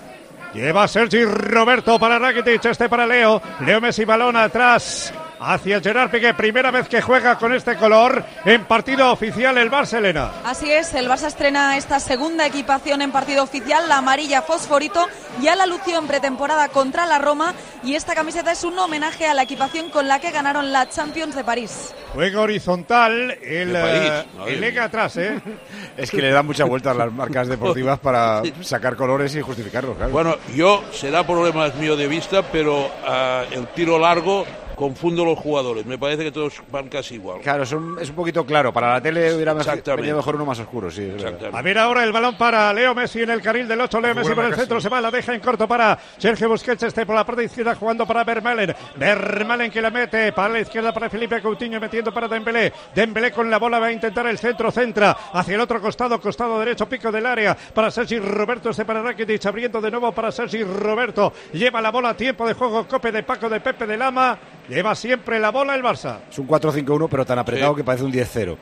Lleva Sergi Roberto para Rakitic, para Leo Messi, balón atrás hacia Gerard Piqué, primera vez que juega con este color en partido oficial el Barça, Elena. Así es, el Barça estrena esta segunda equipación en partido oficial, la amarilla fosforito, ya la lució en pretemporada contra la Roma, y esta camiseta es un homenaje a la equipación con la que ganaron la Champions de París. Juega horizontal, el Lega atrás, Es que le dan muchas vueltas las marcas deportivas para sacar colores y justificarlos, claro. Bueno, será problemas mío de vista, pero el tiro largo confundo los jugadores, me parece que todos van casi igual. Claro, es un poquito claro, para la tele hubiera venido mejor uno más oscuro, sí. A ver ahora el balón para Leo Messi en el carril del 8, Leo Messi por el centro, se va, la deja en corto para Sergio Busquets, por la parte izquierda jugando para Vermaelen que la mete para la izquierda para Felipe Coutinho, metiendo para Dembélé con la bola, va a intentar el centra hacia el otro costado derecho, pico del área para Sergi Roberto, para Rakitic, abriendo de nuevo para Sergi Roberto, lleva la bola, tiempo de juego, Cope de Paco, de Pepe, de Lama. Lleva siempre la bola el Barça. Es un 4-5-1, pero tan apretado que parece un 10-0.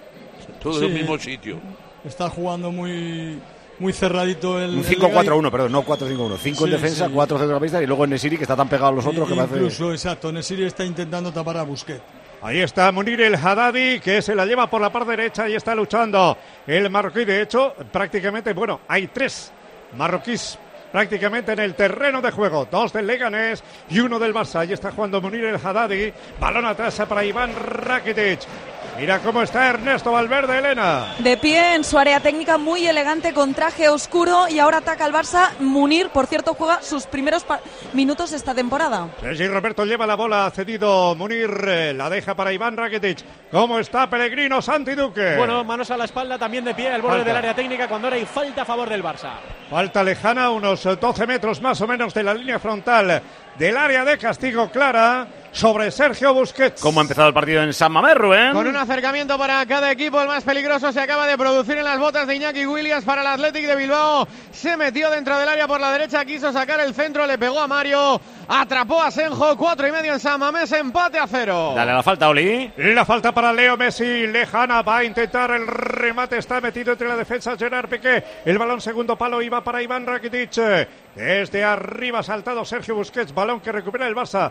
Todo en el mismo sitio. Está jugando muy cerradito el... Un 5-4-1, perdón, no 4-5-1. 5 en defensa, 4 centrocampistas y luego En-Nesyri, que está tan pegado a los otros que parece... Incluso, exacto, En-Nesyri está intentando tapar a Busquets. Ahí está Munir el Haddadi, que se la lleva por la parte derecha y está luchando el marroquí. De hecho, prácticamente, hay 3 marroquíes prácticamente en el terreno de juego, 2 del Leganés y 1 del Barça. Ahí está jugando Munir el Haddadi, balón atrás para Iván Rakitic. Mira cómo está Ernesto Valverde, Elena. De pie en su área técnica, muy elegante, con traje oscuro, y ahora ataca al Barça. Munir, por cierto, juega sus primeros minutos esta temporada. Sergi Roberto lleva la bola, ha cedido Munir, la deja para Iván Rakitic. ¿Cómo está Pellegrino Santi Duque? Bueno, manos a la espalda, también de pie, al borde del área técnica, cuando ahora hay falta a favor del Barça. Falta lejana, unos 12 metros más o menos de la línea frontal del área de castigo clara sobre Sergio Busquets. ¿Cómo ha empezado el partido en San Mamés, Rubén? Con un acercamiento para cada equipo, el más peligroso se acaba de producir en las botas de Iñaki Williams para el Athletic de Bilbao. Se metió dentro del área por la derecha, quiso sacar el centro, le pegó a Mario, atrapó a Senjo, 4,5 en San Mamés, empate a 0. Dale la falta, Oli. La falta para Leo Messi, lejana, va a intentar el remate, está metido entre la defensa Gerard Piqué. El balón segundo palo iba para Iván Rakitic. Desde arriba ha saltado Sergio Busquets, balón que recupera el Barça.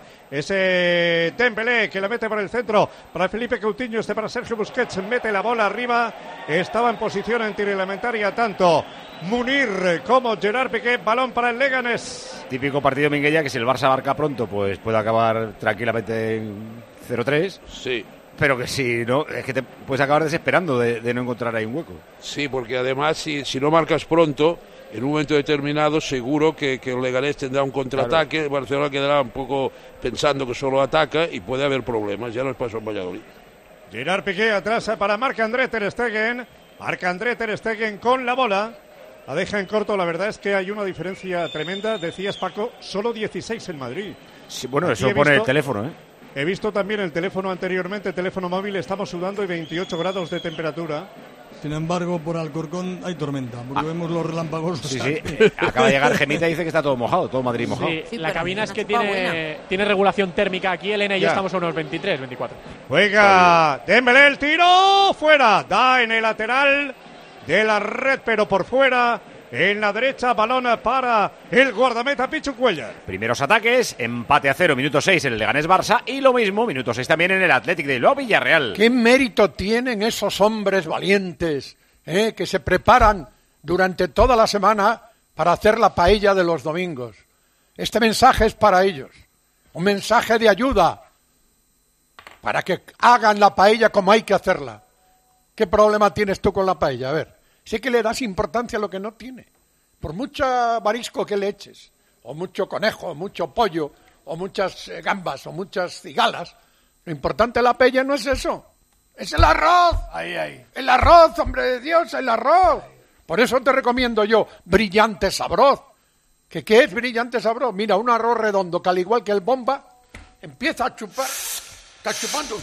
Ese Dembélé que la mete por el centro para Felipe Coutinho, para Sergio Busquets, mete la bola arriba. Estaba en posición antirreglamentaria tanto Munir como Gerard Piqué, balón para el Leganés. Típico partido Minguella que si el Barça marca pronto pues puede acabar tranquilamente en 0-3. Sí. Pero que si no, es que te puedes acabar desesperando de no encontrar ahí un hueco. Sí, porque además si no marcas pronto, en un momento determinado seguro que el Leganés tendrá un contraataque, claro. Barcelona quedará un poco pensando que solo ataca y puede haber problemas, ya nos pasó en Valladolid. Gerard Piqué atrás para Marc-André ter Stegen. Marc-André ter Stegen con la bola. La deja en corto, la verdad es que hay una diferencia tremenda. Decías, Paco, solo 16 en Madrid. Sí, bueno, aquí eso pone el teléfono, ¿eh? He visto también el teléfono anteriormente, teléfono móvil, estamos sudando y 28 grados de temperatura. Sin embargo, por Alcorcón hay tormenta, porque vemos los relámpagos. Sí, sí. Acaba de llegar Gemita y dice que está todo mojado, todo Madrid mojado. Sí, la cabina es que tiene regulación térmica aquí. Elena y yo estamos a unos 23, 24. Juega Dembélé, el tiro, fuera. Da en el lateral de la red, pero por fuera. En la derecha, balón para el guardameta Pichu Cuellar. Primeros ataques, empate a 0, minuto 6 en el Leganés Barça y lo mismo, minuto 6 también en el Athletic de Bilbao Villarreal. ¿Qué mérito tienen esos hombres valientes que se preparan durante toda la semana para hacer la paella de los domingos? Este mensaje es para ellos, un mensaje de ayuda para que hagan la paella como hay que hacerla. ¿Qué problema tienes tú con la paella? A ver. Sí que le das importancia a lo que no tiene. Por mucho marisco que le eches, o mucho conejo, o mucho pollo, o muchas gambas, o muchas cigalas, lo importante de la paella no es eso. Es el arroz. El arroz, hombre de Dios, el arroz. Por eso te recomiendo yo Brillante Sabroz. ¿Qué es Brillante Sabroz? Mira, un arroz redondo que al igual que el bomba, empieza a chupar. Está chupando.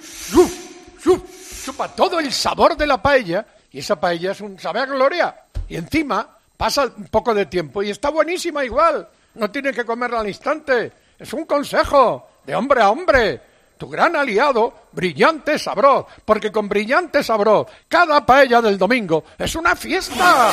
Chupa todo el sabor de la paella. Y esa paella sabe a gloria. Y encima pasa un poco de tiempo y está buenísima igual. No tiene que comerla al instante. Es un consejo de hombre a hombre. Tu gran aliado, Brillante Sabroz. Porque con Brillante Sabroz, cada paella del domingo es una fiesta.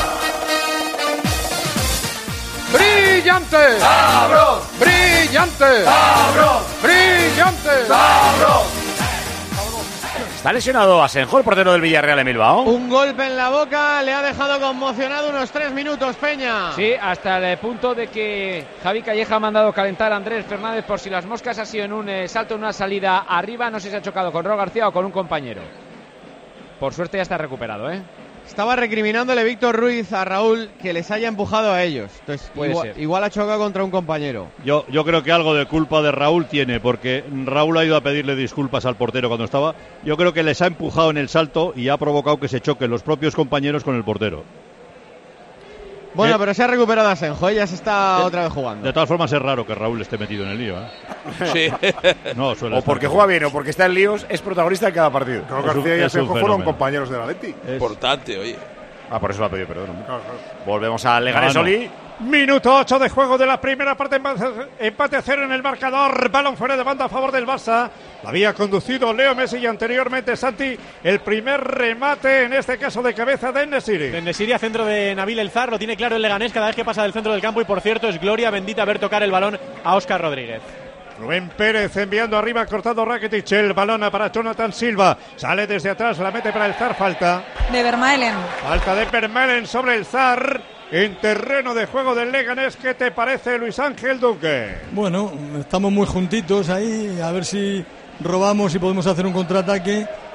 ¡Brillante! ¡Sabroz! ¡Brillante! ¡Sabroz! ¡Brillante! ¡Sabroz! ¿Está lesionado Asenjo, el portero del Villarreal en Bilbao? Un golpe en la boca le ha dejado conmocionado unos 3 minutos, Peña. Sí, hasta el punto de que Javi Calleja ha mandado calentar a Andrés Fernández por si las moscas. Ha sido en un salto, en una salida arriba. No sé si se ha chocado con Ro García o con un compañero. Por suerte ya está recuperado, ¿eh? Estaba recriminándole Víctor Ruiz a Raúl que les haya empujado a ellos. Entonces, igual ha chocado contra un compañero. Yo creo que algo de culpa de Raúl tiene, porque Raúl ha ido a pedirle disculpas al portero cuando estaba. Yo creo que les ha empujado en el salto y ha provocado que se choquen los propios compañeros con el portero. Bueno, pero se ha recuperado Asenjo, ya se está otra vez jugando. De todas formas es raro que Raúl esté metido en el lío, ¿eh? Sí. No, suele o porque juega bien o porque está en líos, es protagonista en cada partido. No, García y Asenjo fueron compañeros del Atleti. Importante, oye. Por eso lo ha pedido perdón. Volvemos a Leganés, Oli. Minuto 8 de juego de la primera parte, empate a 0 en el marcador, balón fuera de banda a favor del Barça. La había conducido Leo Messi y anteriormente Santi, el primer remate, en este caso de cabeza de En-Nesyri. En-Nesyri a centro de Nabil El Zar, lo tiene claro el Leganés cada vez que pasa del centro del campo y por cierto es gloria bendita ver tocar el balón a Óscar Rodríguez. Rubén Pérez enviando arriba, cortado Rakitic, el balón para Jonathan Silva, sale desde atrás, la mete para el Zar, falta de Vermaelen. Falta de Vermaelen sobre el Zar. En terreno de juego del Leganés, ¿qué te parece, Luis Ángel Duque? Bueno, estamos muy juntitos ahí, a ver si robamos y podemos hacer un contraataque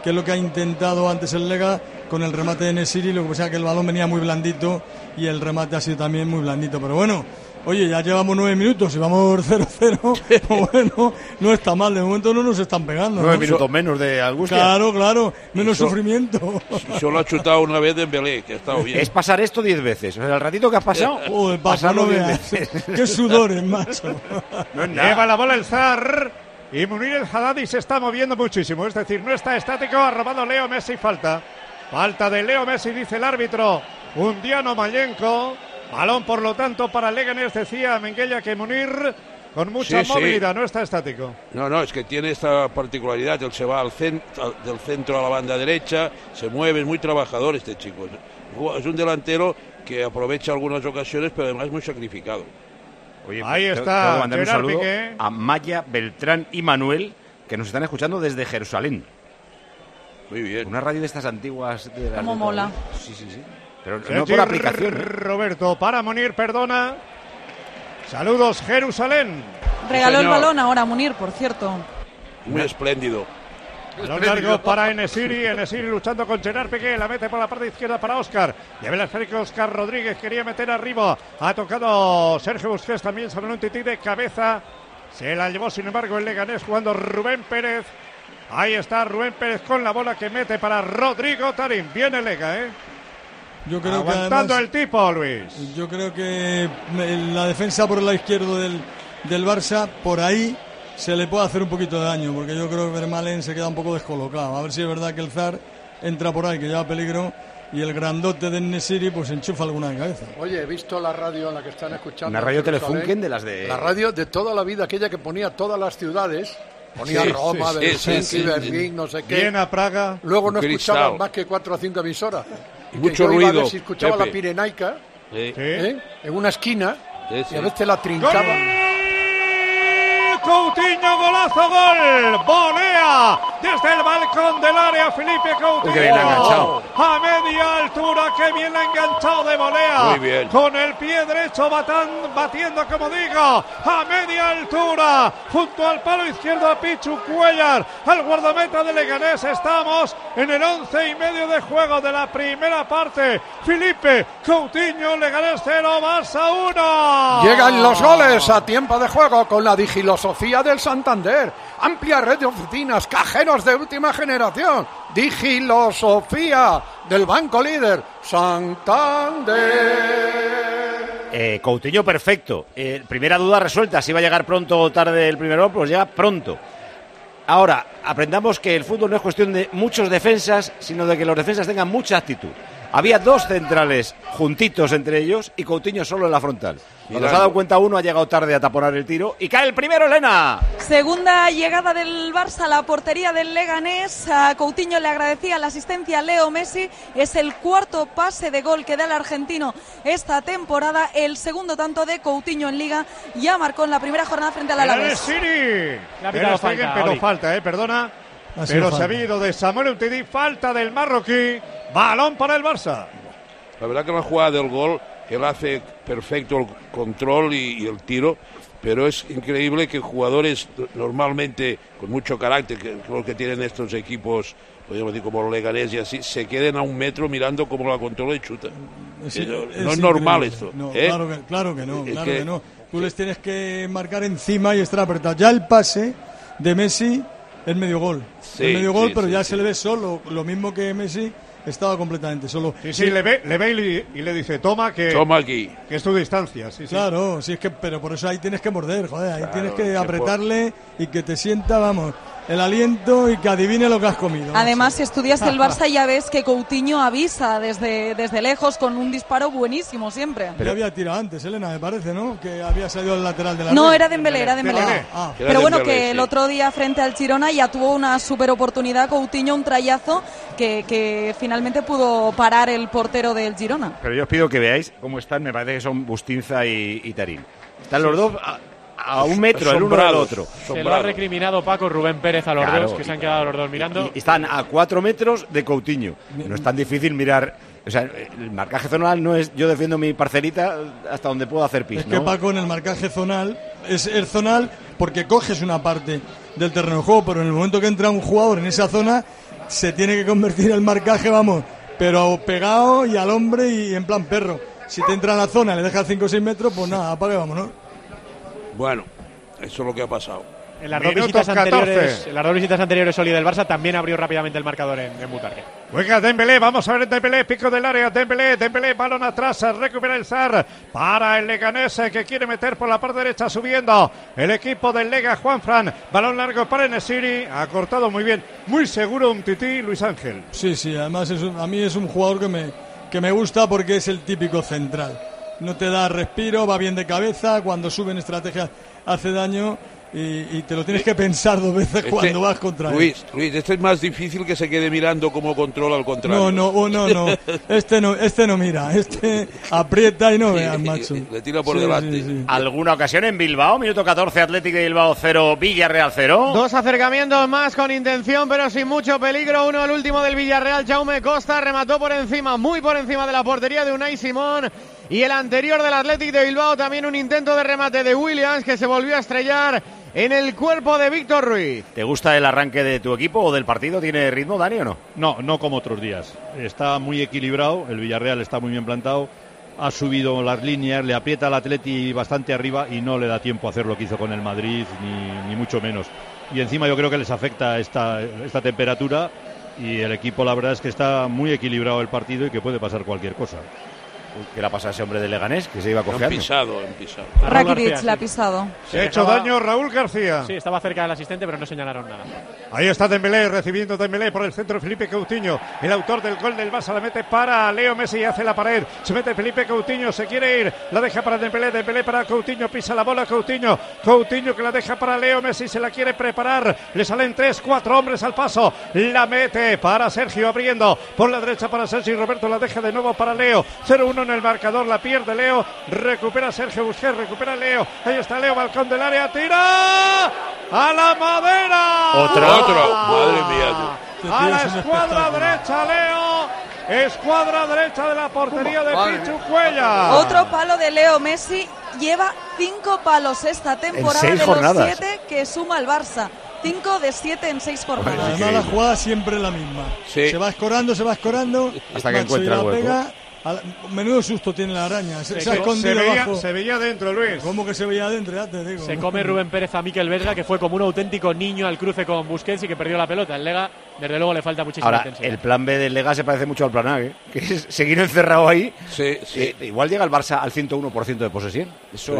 que es lo que ha intentado antes el Lega con el remate de Nesiri. Lo que pasa es que el balón venía muy blandito y el remate ha sido también muy blandito. Pero bueno, oye, ya llevamos 9 minutos y vamos 0-0. Bueno, no está mal, de momento no nos están pegando. 9 minutos menos de angustia. Claro, menos sufrimiento. Solo ha chutado una vez Dembélé, que ha estado bien. Es pasar esto 10 veces. O sea, el ratito que has pasado, pasarlo 10 veces. Qué sudores, macho. Lleva la bola el Zar. Y Munir el Haddadi se está moviendo muchísimo, es decir, no está estático, ha robado Leo Messi, falta de Leo Messi, dice el árbitro Undiano Mayenko, balón por lo tanto para Leganés, decía Menguella que Munir con mucha movilidad, no está estático. No, es que tiene esta particularidad, él se va del centro a la banda derecha, se mueve, es muy trabajador este chico, es un delantero que aprovecha algunas ocasiones, pero además es muy sacrificado. Oye, ahí está, tengo que mandar un saludo Piqué. a Maya, Beltrán y Manuel, que nos están escuchando desde Jerusalén. Muy bien. Una radio de estas antiguas. Cómo mola. Sí. Pero no por aplicación. Roberto, para Munir, perdona. Saludos, Jerusalén. Regaló el balón ahora Munir, por cierto. Muy espléndido. Balón largo para Enesiri luchando con Gerard Piqué, la mete por la parte izquierda para Óscar. Lleva el esférico Óscar Rodríguez, quería meter arriba, ha tocado Sergio Busquets también sobre un tití de cabeza. Se la llevó sin embargo el Leganés jugando Rubén Pérez. Ahí está Rubén Pérez con la bola que mete para Rodrigo Tarín. Viene Lega, Yo creo aguantando que además, el tipo, Luis. Yo creo que la defensa por el lado izquierdo del Barça, por ahí se le puede hacer un poquito de daño, porque yo creo que Vermaelen se queda un poco descolocado. A ver si es verdad que el Zar entra por ahí, que lleva peligro, y el grandote de Nesiri pues enchufa alguna de cabeza. Oye, he visto la radio en la que están escuchando. Una radio Telefunken de las de... La radio de toda la vida, aquella que ponía todas las ciudades. Ponía Roma, Helsinki, Berlín, no sé qué. Viena, Praga. Luego no escuchaban más que 4 o 5 emisoras. Y mucho ruido. Iba a ver si escuchaba Pepe. la Pirenaica en una esquina y a veces la trincaba. Coutinho, golazo, gol, volea desde el balcón del área Felipe Coutinho. Qué bien la ha enganchado. A media altura, qué bien la ha enganchado de volea. Muy bien. Con el pie derecho batiendo, como digo, a media altura, junto al palo izquierdo a Pichu Cuellar, al guardameta de Leganés. Estamos en el 11:30 de juego de la primera parte. Felipe Coutinho, Leganés 0, Barça 1. Llegan los goles a tiempo de juego con la digilosofía del Santander. Amplia red de oficinas, cajeros de última generación. Digilosofía del banco líder Santander. Coutinho perfecto. Primera duda resuelta, si va a llegar pronto o tarde el primer gol, pues llega pronto. Ahora, aprendamos que el fútbol no es cuestión de muchos defensas, sino de que los defensas tengan mucha actitud. Había 2 centrales juntitos entre ellos y Coutinho solo en la frontal. Cuando se ha dado cuenta uno, ha llegado tarde a taponar el tiro y cae el primero, Elena. Segunda llegada del Barça a la portería del Leganés. A Coutinho le agradecía la asistencia a Leo Messi. Es el 4º pase de gol que da el argentino esta temporada. El segundo tanto de Coutinho en Liga. Ya marcó en la primera jornada frente al Alavés. Pero falta, perdona. Pero se ha habido de Samuel Umtiti, falta del marroquí. Balón para el Barça. La verdad que la jugada del gol, él hace perfecto el control y el tiro, pero es increíble que jugadores normalmente con mucho carácter, que creo que tienen estos equipos, podríamos decir como Leganés y así, se queden a 1 metro mirando cómo la controla y chuta. No es normal esto. No, claro que no. Tú les tienes que marcar encima y estar apretado. Ya el pase de Messi es medio gol. Pero ya se le ve solo, lo mismo que Messi. Estaba completamente solo. Sí, le ve y le dice, toma aquí. Que es tu distancia. Claro, sí, es que, pero por eso ahí tienes que morder, joder, ahí tienes que apretarle y que te sienta, vamos, el aliento y que adivine lo que has comido. Además, si estudias el Barça ya ves que Coutinho avisa desde lejos con un disparo buenísimo siempre. Pero había tirado antes, Elena, me parece, ¿no? Que había salido al lateral de la No, red. era Dembélé. Pero bueno, que el otro día frente al Girona ya tuvo una super oportunidad Coutinho, un trayazo que finalmente pudo parar el portero del Girona. Pero yo os pido que veáis cómo están, me parece que son Bustinza y Tarín. Están los dos a 1 metro el uno del otro. Se lo ha recriminado Paco Rubén Pérez a los dos, que se han quedado los dos mirando. Y están a 4 metros de Coutinho. No es tan difícil mirar. O sea, el marcaje zonal no es yo defiendo mi parcelita hasta donde puedo hacer pis. Es que Paco, en el marcaje zonal es el zonal porque coges una parte del terreno de juego, pero en el momento que entra un jugador en esa zona se tiene que convertir el marcaje, vamos, pero pegado y al hombre y en plan perro. Si te entra en la zona y le dejas 5 o 6 metros, pues nada, apague, vámonos. Bueno, eso es lo que ha pasado. En las dos visitas anteriores Oli del Barça también abrió rápidamente el marcador en Butarque. Juega Dembélé, vamos a ver Dembélé, pico del área, Dembélé, balón atrás, recupera el Zar para el Leganés que quiere meter por la parte derecha subiendo el equipo del Lega, Juanfran, balón largo para Enesiri, ha cortado muy bien, muy seguro un tití, Luis Ángel. Sí, además a mí es un jugador que me gusta porque es el típico central, no te da respiro, va bien de cabeza, cuando sube en estrategia hace daño. Y te lo tienes que pensar 2 veces cuando vas contra él. Luis, este es más difícil que se quede mirando cómo controla al contrario. No. Este no mira. Este aprieta y no veas, macho. Le tira por delante. Sí. ¿Alguna ocasión en Bilbao? Minuto 14, Atlético de Bilbao 0, Villarreal 0. 2 acercamientos más con intención, pero sin mucho peligro. Uno, el último del Villarreal, Jaume Costa, remató por encima, muy por encima de la portería de Unai Simón. Y el anterior del Atlético de Bilbao, también un intento de remate de Williams, que se volvió a estrellar en el cuerpo de Víctor Ruiz. ¿Te gusta el arranque de tu equipo o del partido? ¿Tiene ritmo, Dani, o no? No como otros días. Está muy equilibrado, el Villarreal está muy bien plantado, ha subido las líneas, le aprieta al Atleti bastante arriba y no le da tiempo a hacer lo que hizo con el Madrid, ni mucho menos. Y encima yo creo que les afecta esta temperatura y el equipo la verdad es que está muy equilibrado el partido y que puede pasar cualquier cosa. ¿Qué le ha pasado a ese hombre de Leganés que se iba cojeando? Han pisado. Rakitic le ha pisado. Se ha hecho daño Raúl García. Sí, estaba cerca del asistente, pero no señalaron nada. Ahí está Dembélé, recibiendo Dembélé por el centro Felipe Coutinho. El autor del gol del Barça la mete para Leo Messi y hace la pared. Se mete Felipe Coutinho, se quiere ir. La deja para Dembélé, Dembélé para Coutinho, pisa la bola Coutinho. Coutinho que la deja para Leo Messi, se la quiere preparar. Le salen 3-4 hombres al paso. La mete para Sergio abriendo. Por la derecha para Sergio Roberto, la deja de nuevo para Leo. 0-1 en el marcador, la pierde Leo. Recupera Sergio Busquets, recupera Leo. Ahí está Leo, balcón del área, tira a la madera. Otro, madre mía. A la escuadra derecha, Leo. Escuadra derecha de la portería de Pichu Cuellar. Otro palo de Leo Messi. Lleva 5 palos esta temporada de jornadas. los 7 que suma el Barça. 5 de 7 en 6 jornadas. Además la jugada siempre es la misma. Sí. Se va escorando hasta que encuentra el hueco. Pega. Menudo susto tiene la araña. Se ha escondido abajo. Se veía dentro, Luis. ¿Cómo que se veía dentro? Ya te digo. Se come Rubén Pérez a Mikel Vesga, que fue como un auténtico niño al cruce con Busquets y que perdió la pelota. El Lega, desde luego, le falta muchísima Ahora, intensidad. el plan B del Lega se parece mucho al plan A, que es seguir encerrado ahí. Sí. Igual llega el Barça al 101% de posesión. Eso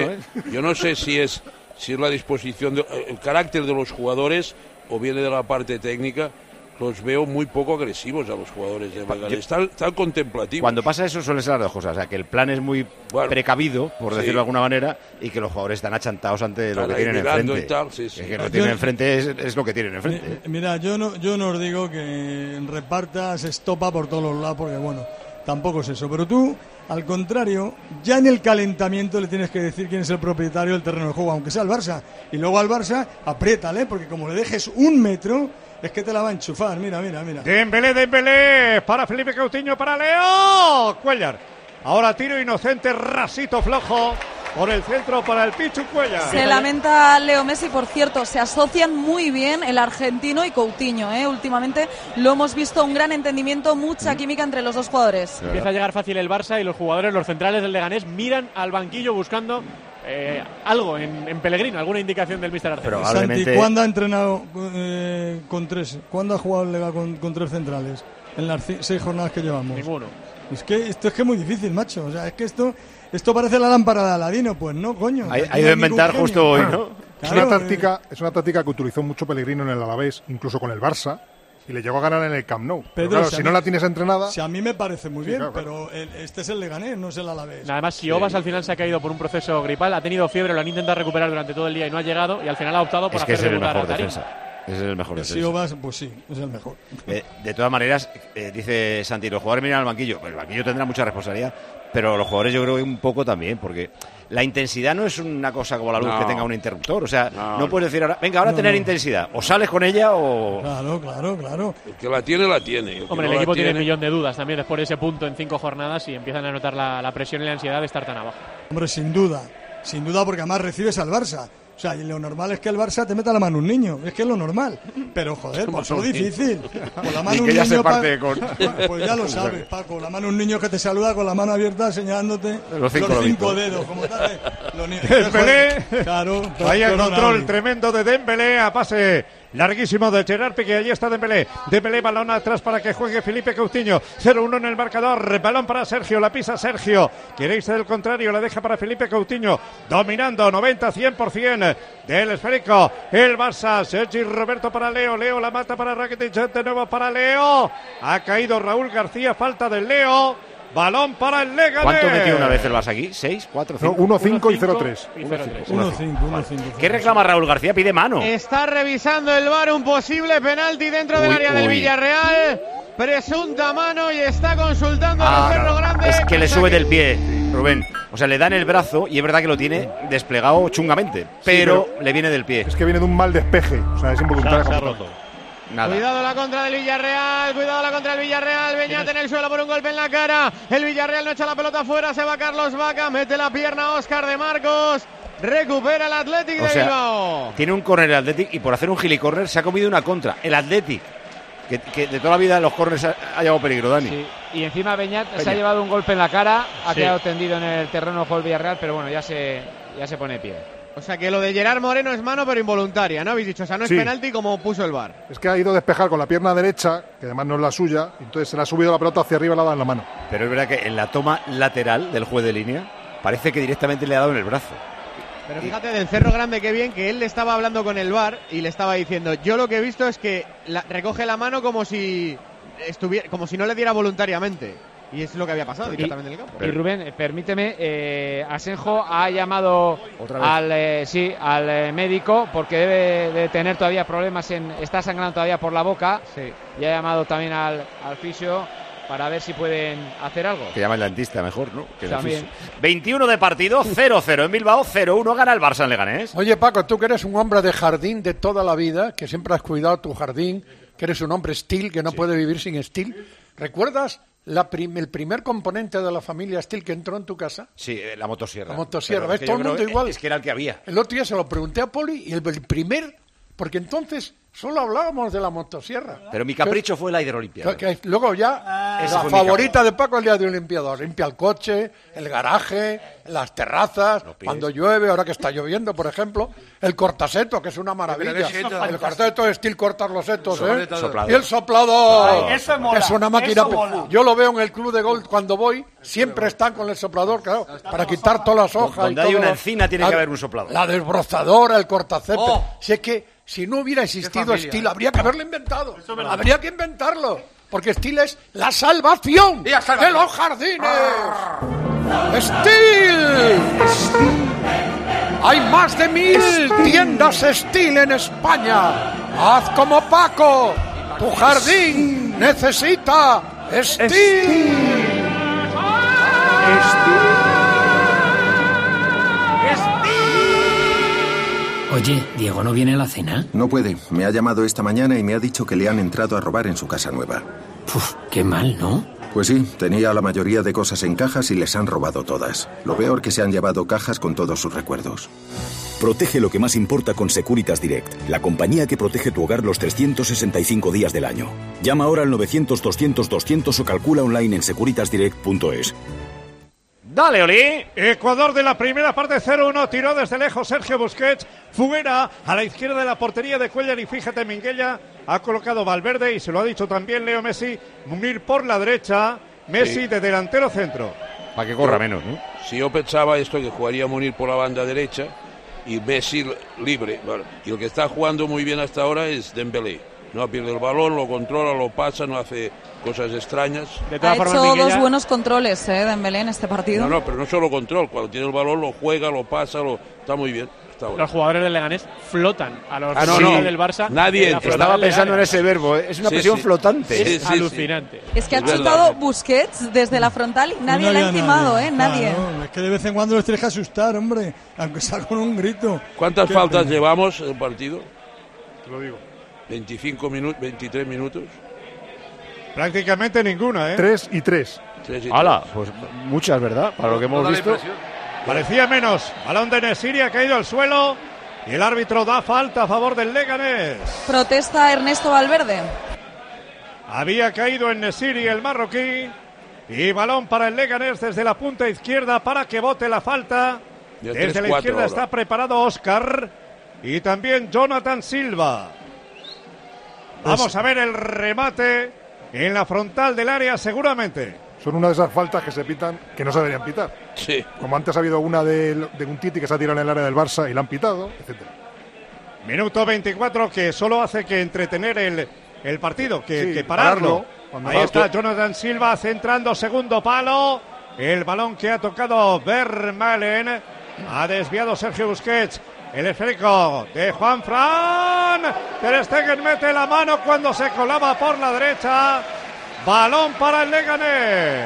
Yo no sé si es la disposición, el carácter de los jugadores o viene de la parte técnica. Los veo muy poco agresivos a los jugadores de Leganés, tan contemplativos. Cuando pasa eso suele ser las dos cosas, o sea, que el plan es muy precavido, por decirlo de alguna manera, y que los jugadores están achantados ante lo que tienen enfrente. Y tal, sí. Que lo tienen enfrente es lo que tienen enfrente. Mira, yo no os digo que repartas estopa por todos los lados, porque bueno, tampoco es eso, pero tú, al contrario, ya en el calentamiento le tienes que decir quién es el propietario del terreno de juego, aunque sea el Barça, y luego al Barça apriétale, porque como le dejes 1 metro, es que te la va a enchufar, mira. Dembélé, para Felipe Coutinho, para Leo Cuellar. Ahora tiro inocente, rasito flojo, por el centro para el Pichu Cuellar. Se lamenta Leo Messi, por cierto, se asocian muy bien el argentino y Coutinho, últimamente lo hemos visto, un gran entendimiento, mucha química entre los dos jugadores. Empieza a llegar fácil el Barça y los jugadores, los centrales del Leganés, miran al banquillo buscando algo en Pellegrini, alguna indicación del míster argentino. Santi, ¿cuándo ha entrenado con 3? ¿Cuándo ha jugado el Lega con 3 centrales? En las 6 jornadas que llevamos. Ninguno. Es que esto es muy difícil, macho. O sea, es que esto parece la lámpara de Aladino. Pues no, coño. Ha ido a inventar justo hoy, ¿no? Claro, es una táctica que utilizó mucho Pellegrino en el Alavés, incluso con el Barça. Y le llegó a ganar en el Camp Nou. Pero claro, si no la tienes entrenada... Si a mí me parece muy bien, claro. Pero este es el Leganés, no es el Alavés. Además, Siobas al final se ha caído por un proceso gripal, ha tenido fiebre, lo han intentado recuperar durante todo el día y no ha llegado, y al final ha optado por hacer debutar a Tarín. Es el mejor defensa. Siobas, pues sí, es el mejor. De todas maneras, dice Santi, los jugadores miran al banquillo. El banquillo tendrá mucha responsabilidad, pero los jugadores yo creo que un poco también, porque la intensidad no es una cosa como la luz que tenga un interruptor. O sea, no puedes decir ahora, tener intensidad. O sales con ella o... Claro. El que la tiene. Hombre, el equipo tiene un millón de dudas también después de ese punto en 5 jornadas y empiezan a notar la presión y la ansiedad de estar tan abajo. Hombre, sin duda, porque además recibes al Barça. O sea, y lo normal es que el Barça te meta la mano un niño. Es que es lo normal. Pero, joder, pues es difícil. Con la mano un niño... Pues ya lo sabes, Paco. La mano un niño que te saluda con la mano abierta señalándote los 5 dedos. Como tal, Dembélé. Claro. Vaya el control tremendo de Dembélé a pase larguísimo de Gerard Piqué. Allí está Dembélé. Dembélé, balón atrás para que juegue Felipe Coutinho. 0-1 en el marcador. Balón para Sergio. La pisa Sergio. Quiere irse del contrario. La deja para Felipe Coutinho. Dominando 90-100% del esférico. El Barça. Sergi Roberto para Leo. Leo la mata para Rakitic. De nuevo para Leo. Ha caído Raúl García. Falta del Leo. Balón para el Leganés. ¿Cuánto metió una vez el Barça aquí? ¿6, 4, 5? 1-5 y 0-3. 1-5. ¿Qué reclama Raúl García? Pide mano. Está revisando el VAR un posible penalti dentro del área del Villarreal. Presunta mano y está consultando al Cerro Grande. Es que le sube del pie, Rubén. O sea, le da en el brazo y es verdad que lo tiene desplegado chungamente. Pero le viene del pie. Es que viene de un mal despeje. O sea, es involuntario. Se ha roto. Nada. Cuidado la contra del Villarreal, cuidado la contra del Villarreal. Beñat en el suelo por un golpe en la cara. El Villarreal no echa la pelota afuera, se va Carlos Vaca, mete la pierna Óscar de Marcos. Recupera el Athletic de Bilbao. Tiene un córner el Athletic y por hacer un gilicórner se ha comido una contra. El Athletic, que de toda la vida en los córners ha llevado peligro, Dani. Sí. Y encima Beñat se ha llevado un golpe en la cara, ha quedado tendido en el terreno de juego del Villarreal, pero bueno, ya se pone pie. O sea que lo de Gerard Moreno es mano pero involuntaria, ¿no? Habéis dicho, o sea, no es penalti como puso el VAR. Es que ha ido a despejar con la pierna derecha, que además no es la suya, entonces se le ha subido la pelota hacia arriba y le ha dado en la mano. Pero es verdad que en la toma lateral del juez de línea parece que directamente le ha dado en el brazo. Pero fíjate del Cerro Grande qué bien que él le estaba hablando con el VAR y le estaba diciendo, yo lo que he visto es que recoge la mano como si no le diera voluntariamente. Y es lo que había pasado directamente en el campo. Y Rubén, permíteme, Asenjo ha llamado al médico porque debe de tener todavía problemas, está sangrando todavía por la boca. Sí. Y ha llamado también al fisio para ver si pueden hacer algo. Que llama el dentista mejor, ¿no? Que también. 21 de partido, 0-0 en Bilbao, 0-1 gana el Barça en Leganés. Oye, Paco, tú que eres un hombre de jardín de toda la vida, que siempre has cuidado tu jardín, que eres un hombre Steel, que no puede vivir sin Steel, ¿recuerdas el primer componente de la familia Steel que entró en tu casa? Sí, la motosierra. La motosierra, ¿ves? Todo el mundo igual. Es que era el que había. El otro día se lo pregunté a Poli y el primer, porque entonces solo hablábamos de la motosierra. Pero mi capricho fue la hidrolimpiadora. Luego ya, la favorita de Paco es el día de un limpiador. Limpia el coche, el garaje, las terrazas, cuando llueve, ahora que está lloviendo, por ejemplo. El cortaseto, que es una maravilla. El cortaseto es Steel cortar los setos, ¿eh? Y el soplador. Ay, eso mola, es una máquina. mola. Yo lo veo en el club de golf cuando voy, siempre están con el soplador, claro, para quitar todas las hojas. Donde hay una encina tiene que haber un soplador. La desbrozadora, el cortacepo. Si es que si no hubiera existido Steel, habría que haberlo inventado. Habría que inventarlo. Porque Steel es la salvación de los jardines. ¡Steel! Hay más de 1000 tiendas Steel en España. Haz como Paco. Tu jardín necesita Steel. Oye, ¿Diego no viene a la cena? No puede. Me ha llamado esta mañana y me ha dicho que le han entrado a robar en su casa nueva. Puf, qué mal, ¿no? Pues sí, tenía la mayoría de cosas en cajas y les han robado todas. Lo peor que se han llevado cajas con todos sus recuerdos. Protege lo que más importa con Securitas Direct, la compañía que protege tu hogar los 365 días del año. Llama ahora al 900-200-200 o calcula online en securitasdirect.es. Dale, Oli. Ecuador de la primera parte, 0-1, tiró desde lejos Sergio Busquets, fuera a la izquierda de la portería de Cuellar y fíjate, Minguella ha colocado Valverde y se lo ha dicho también Leo Messi, Munir por la derecha, Messi de delantero centro. Para que corra menos, ¿no? Si yo pensaba esto, que jugaría Munir por la banda derecha y Messi libre, bueno, y el que está jugando muy bien hasta ahora es Dembélé. No pierde el balón, lo controla, lo pasa, no hace cosas extrañas. Ha hecho dos buenos controles, Dembélé en este partido. No, pero no solo control. Cuando tiene el balón lo juega, lo pasa, está muy bien. Los jugadores del Leganés flotan a los del Barça. Nadie estaba pensando en ese verbo, es una presión flotante. Es alucinante. Es que ha chutado Busquets desde la frontal y nadie le ha encimado, nadie. Claro, es que de vez en cuando les tienes que asustar, hombre, aunque sea con un grito. ¿Cuántas faltas llevamos en el partido? Te lo digo. 25 minutos, 23 minutos. Prácticamente ninguna, ¿eh? 3 y 3. ¡Hala! Pues muchas, ¿verdad? Para lo que hemos visto. Parecía menos. Balón de Nesiri, ha caído al suelo. Y el árbitro da falta a favor del Leganés. Protesta Ernesto Valverde. Había caído en Nesiri el marroquí. Y balón para el Leganés desde la punta izquierda para que bote la falta. Desde la izquierda ahora está preparado Óscar y también Jonathan Silva. Vamos a ver el remate en la frontal del área seguramente. Son una de esas faltas que se pitan que no se deberían pitar. Sí. Como antes ha habido una de un Titi que se ha tirado en el área del Barça y la han pitado, etcétera. Minuto 24 que solo hace que entretener el partido, que pararlo. Ahí está Jonathan Silva centrando segundo palo. El balón que ha tocado Vermaelen. Ha desviado Sergio Busquets. El esférico de Juan Fran. Ter Stegen mete la mano cuando se colaba por la derecha. Balón para el Leganés.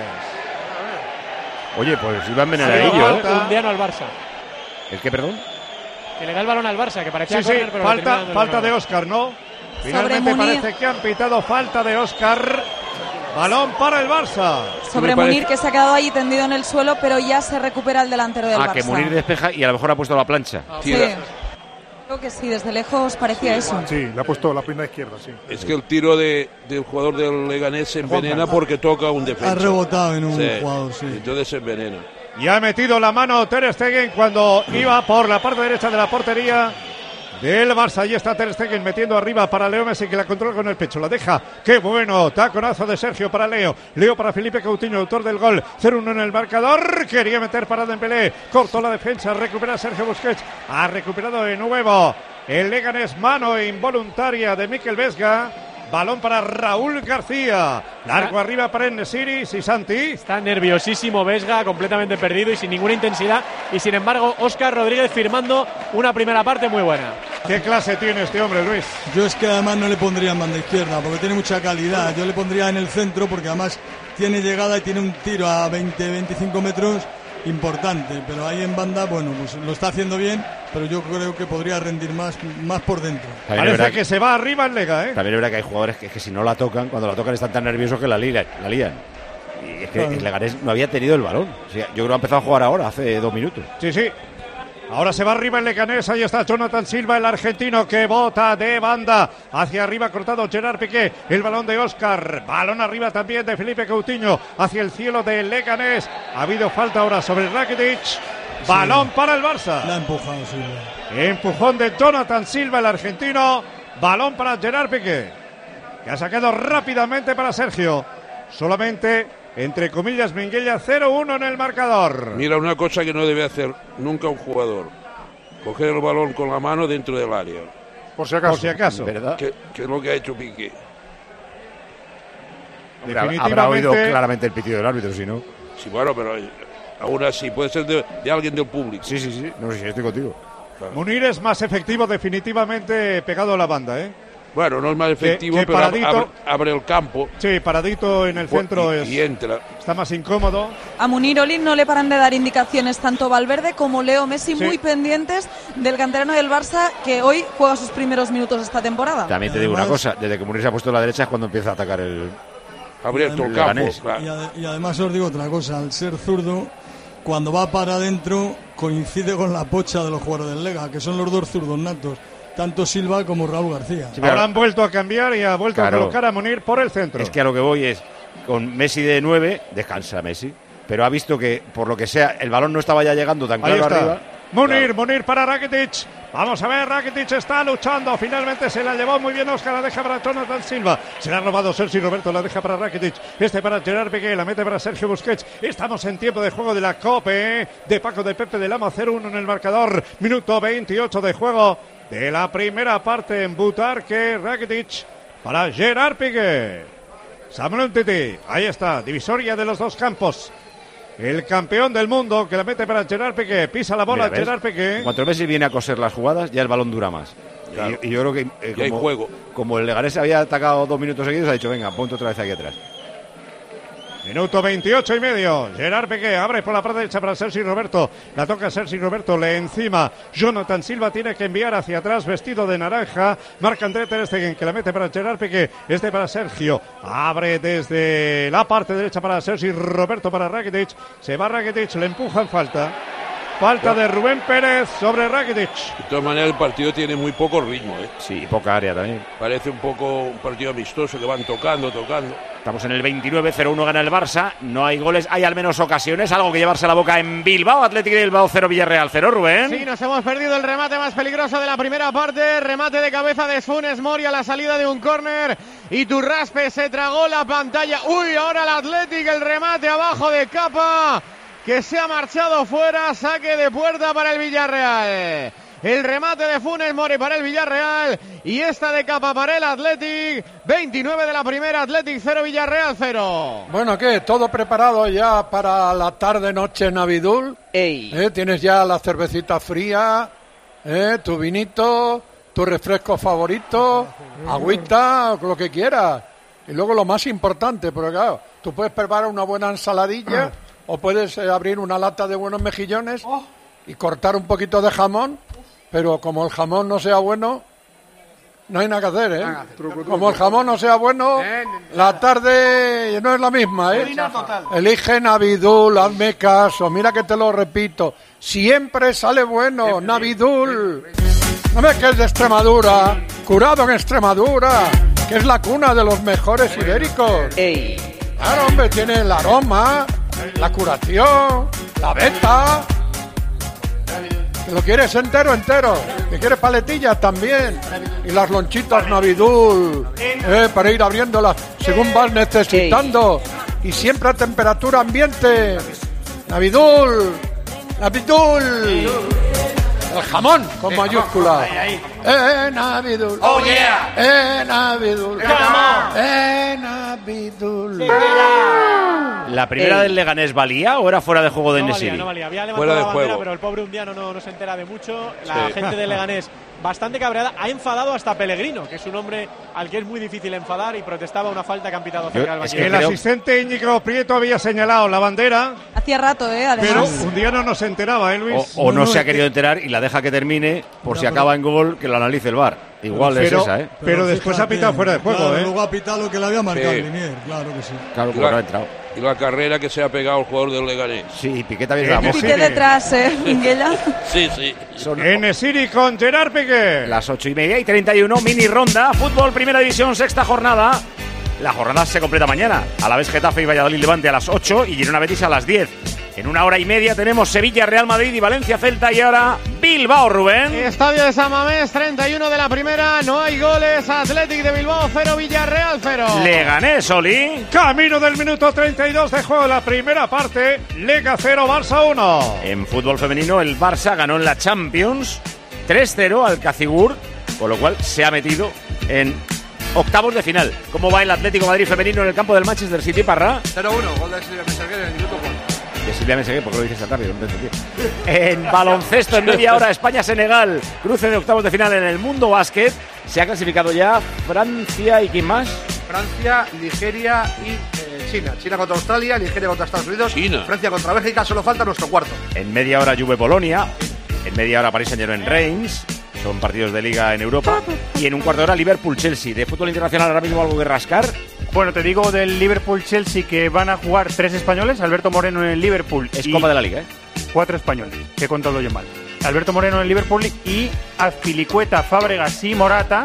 Oye, pues iba a envenenar a ellos. Un diano al Barça. ¿El qué, perdón? Que le da el balón al Barça, que parecía corner, pero falta de Óscar, ¿no? Finalmente parece que han pitado falta de Óscar. Balón para el Barça. Sobre Munir, que se ha quedado ahí tendido en el suelo, pero ya se recupera el delantero del Barça. Que Munir despeja y a lo mejor ha puesto la plancha. Sí. Creo que sí, desde lejos parecía eso. Sí, le ha puesto la pierna izquierda, sí. Es que el tiro del jugador del Leganés se envenena porque toca un defensa. Ha rebotado en un jugador, sí. Entonces se envenena. Y ha metido la mano Ter Stegen cuando iba por la parte derecha de la portería del Barça. Allí está Ter Stegen metiendo arriba para Leo Messi, que la controla con el pecho. La deja. ¡Qué bueno! Taconazo de Sergio para Leo. Leo para Felipe Coutinho, autor del gol. 0-1 en el marcador. Quería meter para Dembélé. Cortó la defensa. Recupera Sergio Busquets. Ha recuperado de nuevo el Leganés. Mano involuntaria de Mikel Vesga. Balón para Raúl García. Largo arriba para En-Nesyri. Sisanti. Está nerviosísimo Vesga, completamente perdido y sin ninguna intensidad. Y sin embargo, Óscar Rodríguez firmando una primera parte muy buena. ¿Qué clase tiene este hombre, Luis? Yo es que además no le pondría en banda izquierda porque tiene mucha calidad. Yo le pondría en el centro porque además tiene llegada y tiene un tiro a 20-25 metros importante. Pero ahí en banda, bueno, pues lo está haciendo bien, pero yo creo que podría rendir más por dentro. Parece que se va arriba el Lega, ¿eh? También es verdad que hay jugadores que si no la tocan, cuando la tocan están tan nerviosos que la lían. Y es que el Leganés no había tenido el balón. O sea, yo creo que ha empezado a jugar ahora, hace 2 minutos. Sí. Ahora se va arriba el Leganés, ahí está Jonathan Silva, el argentino que bota de banda. Hacia arriba cortado Gerard Piqué, el balón de Óscar. Balón arriba también de Felipe Coutinho, hacia el cielo del Leganés. Ha habido falta ahora sobre Rakitic. Balón para el Barça. La ha empujado Silva. Empujón de Jonathan Silva, el argentino. Balón para Gerard Piqué, que ha sacado rápidamente para Sergio. Solamente, entre comillas, Minguella, 0-1 en el marcador. Mira, una cosa que no debe hacer nunca un jugador: coger el balón con la mano dentro del área. Por si acaso. ¿Verdad? Que es lo que ha hecho Piqué. Habrá oído claramente el pitido del árbitro, si no. Sí, bueno, pero aún así, puede ser de alguien del público. Sí. No sé si estoy contigo. Claro. Munir es más efectivo definitivamente pegado a la banda, ¿eh? Bueno, no es más efectivo, que pero paradito, abre el campo. Sí, paradito en el centro y entra. Está más incómodo. A Munir Olin no le paran de dar indicaciones tanto Valverde como Leo Messi, muy pendientes del canterano del Barça, que hoy juega sus primeros minutos esta temporada. También te digo una cosa, desde que Munir se ha puesto a la derecha es cuando empieza a atacar el abierto el campo. Claro. Y además os digo otra cosa, al ser zurdo, cuando va para adentro coincide con la pocha de los jugadores del Lega, que son los dos zurdos natos, tanto Silva como Raúl García. Sí, ahora han vuelto a cambiar y ha vuelto a colocar a Munir por el centro. Es que a lo que voy es, con Messi de 9, descansa Messi, pero ha visto que, por lo que sea, el balón no estaba ya llegando tan claro arriba. Munir para Rakitic. Vamos a ver, Rakitic está luchando. Finalmente se la llevó muy bien Óscar. La deja para Jonathan Silva. Se la ha robado Sergi Roberto. La deja para Rakitic. Para Gerard Piqué. La mete para Sergio Busquets. Estamos en tiempo de juego de la Cope. De Paco de Pepe del Amo. 0-1 en el marcador. Minuto 28 de juego de la primera parte en Butarque. Rakitic para Gerard Piqué. Samuel Titi. Ahí está. Divisoria de los dos campos. El campeón del mundo que la mete para Gerard Piqué. Pisa la bola Gerard Piqué. Cuando Messi viene a coser las jugadas, ya el balón dura más. Claro. Y yo creo que como el Leganés había atacado 2 minutos seguidos, ha dicho, venga, ponte otra vez aquí atrás. Minuto 28 y medio. Gerard Piqué abre por la parte derecha para Sergi Roberto. La toca Sergi Roberto, le encima. Jonathan Silva tiene que enviar hacia atrás vestido de naranja. Marc-André Ter Stegen que la mete para Gerard Piqué. Para Sergio. Abre desde la parte derecha para Sergi Roberto para Rakitic. Se va Rakitic, le empuja en falta. Falta de Rubén Pérez sobre Rakitic. De todas maneras, el partido tiene muy poco ritmo, ¿eh? Sí, poca área también. Parece un poco un partido amistoso que van tocando. Estamos en el 29, 0-1 gana el Barça. No hay goles, hay al menos ocasiones. Algo que llevarse a la boca en Bilbao. Atlético de Bilbao 0, Villarreal 0, Rubén. Sí, nos hemos perdido el remate más peligroso de la primera parte. Remate de cabeza de Funes Mori a la salida de un córner. Y Turraspe se tragó la pantalla. Uy, ahora el Atlético, el remate abajo de Capa, que se ha marchado fuera. Saque de puerta para el Villarreal. El remate de Funes Mori para el Villarreal y esta de Capa para el Athletic. 29 de la primera, Athletic 0, Villarreal 0. Bueno, ¿qué? ¿Todo preparado ya para la tarde-noche Navidul? ¿Tienes ya la cervecita fría? ¿Tu vinito? ¿Tu refresco favorito? Agüita, lo que quieras. Y luego lo más importante, porque claro, tú puedes preparar una buena ensaladilla o puedes abrir una lata de buenos mejillones y cortar un poquito de jamón. Pero como el jamón no sea bueno, no hay nada que hacer, ¿eh? Como el jamón no sea bueno, la tarde no es la misma, ¿eh? Elige Navidul, hazme caso, mira que te lo repito. Siempre sale bueno, Navidul. No ves que es de Extremadura, curado en Extremadura, que es la cuna de los mejores ibéricos. Claro, hombre, tiene el aroma, la curación, la beta. ¿Lo quieres entero? ¿Que quieres paletillas también? Y las lonchitas Navidul, para ir abriéndolas según vas necesitando. Y siempre a temperatura ambiente. Navidul. El jamón con mayúscula. Navidul. Oh yeah. Navidul. Navidul. ¿La primera del Leganés valía o era fuera de juego de Nesiri? No valía. Había levantado la bandera, pero el pobre Undiano no se entera de mucho. La gente del Leganés bastante cabreada. Ha enfadado hasta Pellegrino, que es un hombre al que es muy difícil enfadar, y protestaba una falta que han pitado cerca del banquillo. El asistente Íñigo Prieto había señalado la bandera. Hacía rato, además. Pero Undiano no se enteraba, Luis. O no se ha querido enterar y la deja que termine por si acaba en gol, que lo analice el VAR. Igual es esa, ¿eh? Pero después ha pitado fuera de juego, claro, luego ha pitado lo que le había marcado Linier, claro que sí. Claro, porque no ha entrado. Y la carrera que se ha pegado el jugador del Leganés. Sí, Piqué también la moja. Piqué detrás, Minguella. Sí. Enesiri con Gerard Piqué. Las 8:30:31, mini ronda, fútbol, primera división, sexta jornada. La jornada se completa mañana. A la vez Getafe y Valladolid Levante a las 8 y Girona Betis a las 10. En una hora y media tenemos Sevilla, Real Madrid y Valencia, Celta, y ahora Bilbao, Rubén. Estadio de San Mamés, 31 de la primera, no hay goles. Athletic de Bilbao 0, Villarreal 0. Leganés, Oli. Camino del minuto 32 de juego de la primera parte. Lega 0, Barça 1. En fútbol femenino, el Barça ganó en la Champions 3-0 al Cazigurt, con lo cual se ha metido en octavos de final. ¿Cómo va el Atlético de Madrid femenino en el campo del Manchester City, Parra? 0-1, gol de Silvia Meseguer en el minuto 4. De Silvia Meseguer, ¿por qué lo dices tan rápido? No te entendí. En baloncesto, en media hora, España-Senegal, cruce de octavos de final en el Mundo Básquet. Se ha clasificado ya Francia y ¿quién más? Francia, Nigeria y China. China contra Australia, Nigeria contra Estados Unidos, Francia contra Bélgica, solo falta nuestro cuarto. En media hora Juve-Polonia, en media hora París Saint-Germain-Reims. Son partidos de liga en Europa. Y en un cuarto de hora Liverpool-Chelsea. ¿De fútbol internacional ahora mismo algo que rascar? Bueno, te digo del Liverpool-Chelsea que van a jugar 3 españoles. Alberto Moreno en el Liverpool. Es Copa de la Liga, 4 españoles, que he contado yo mal. Alberto Moreno en el Liverpool y Azpilicueta, Fábregas y Morata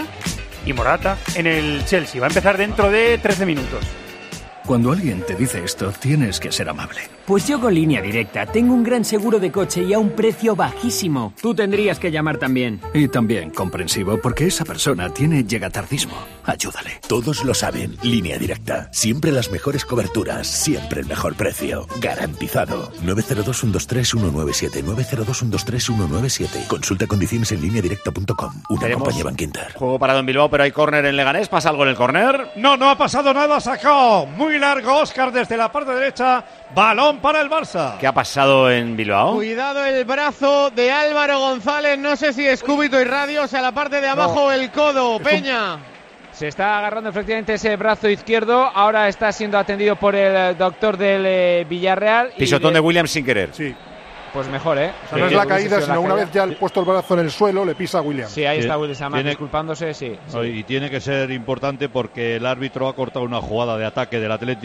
en el Chelsea. Va a empezar dentro de 13 minutos. Cuando alguien te dice esto, tienes que ser amable. Pues yo con Línea Directa tengo un gran seguro de coche y a un precio bajísimo. Tú tendrías que llamar también. Y también comprensivo, porque esa persona tiene llegatardismo. Ayúdale. Todos lo saben. Línea Directa. Siempre las mejores coberturas. Siempre el mejor precio. Garantizado. 902-123-197. 902-123-197. Consulta condiciones en lineadirecta.com. Una compañía Bankinter. Juego parado en Bilbao, pero hay córner en Leganés. ¿Pasa algo en el córner? No ha pasado nada. Sacó muy largo Óscar desde la parte derecha. Balón para el Barça. ¿Qué ha pasado en Bilbao? Cuidado el brazo de Álvaro González. No sé si es cúbito y radio, o sea, la parte de abajo el codo. Peña. Se está agarrando efectivamente ese brazo izquierdo. Ahora está siendo atendido por el doctor del Villarreal. Pisotón de Williams sin querer. Sí. Pues mejor, ¿eh? O sea, no es la caída, sino una vez ya puesto el brazo en el suelo, le pisa a Williams. Sí, ahí está Williams, además disculpándose, sí. Y tiene que ser importante porque el árbitro ha cortado una jugada de ataque del Atleti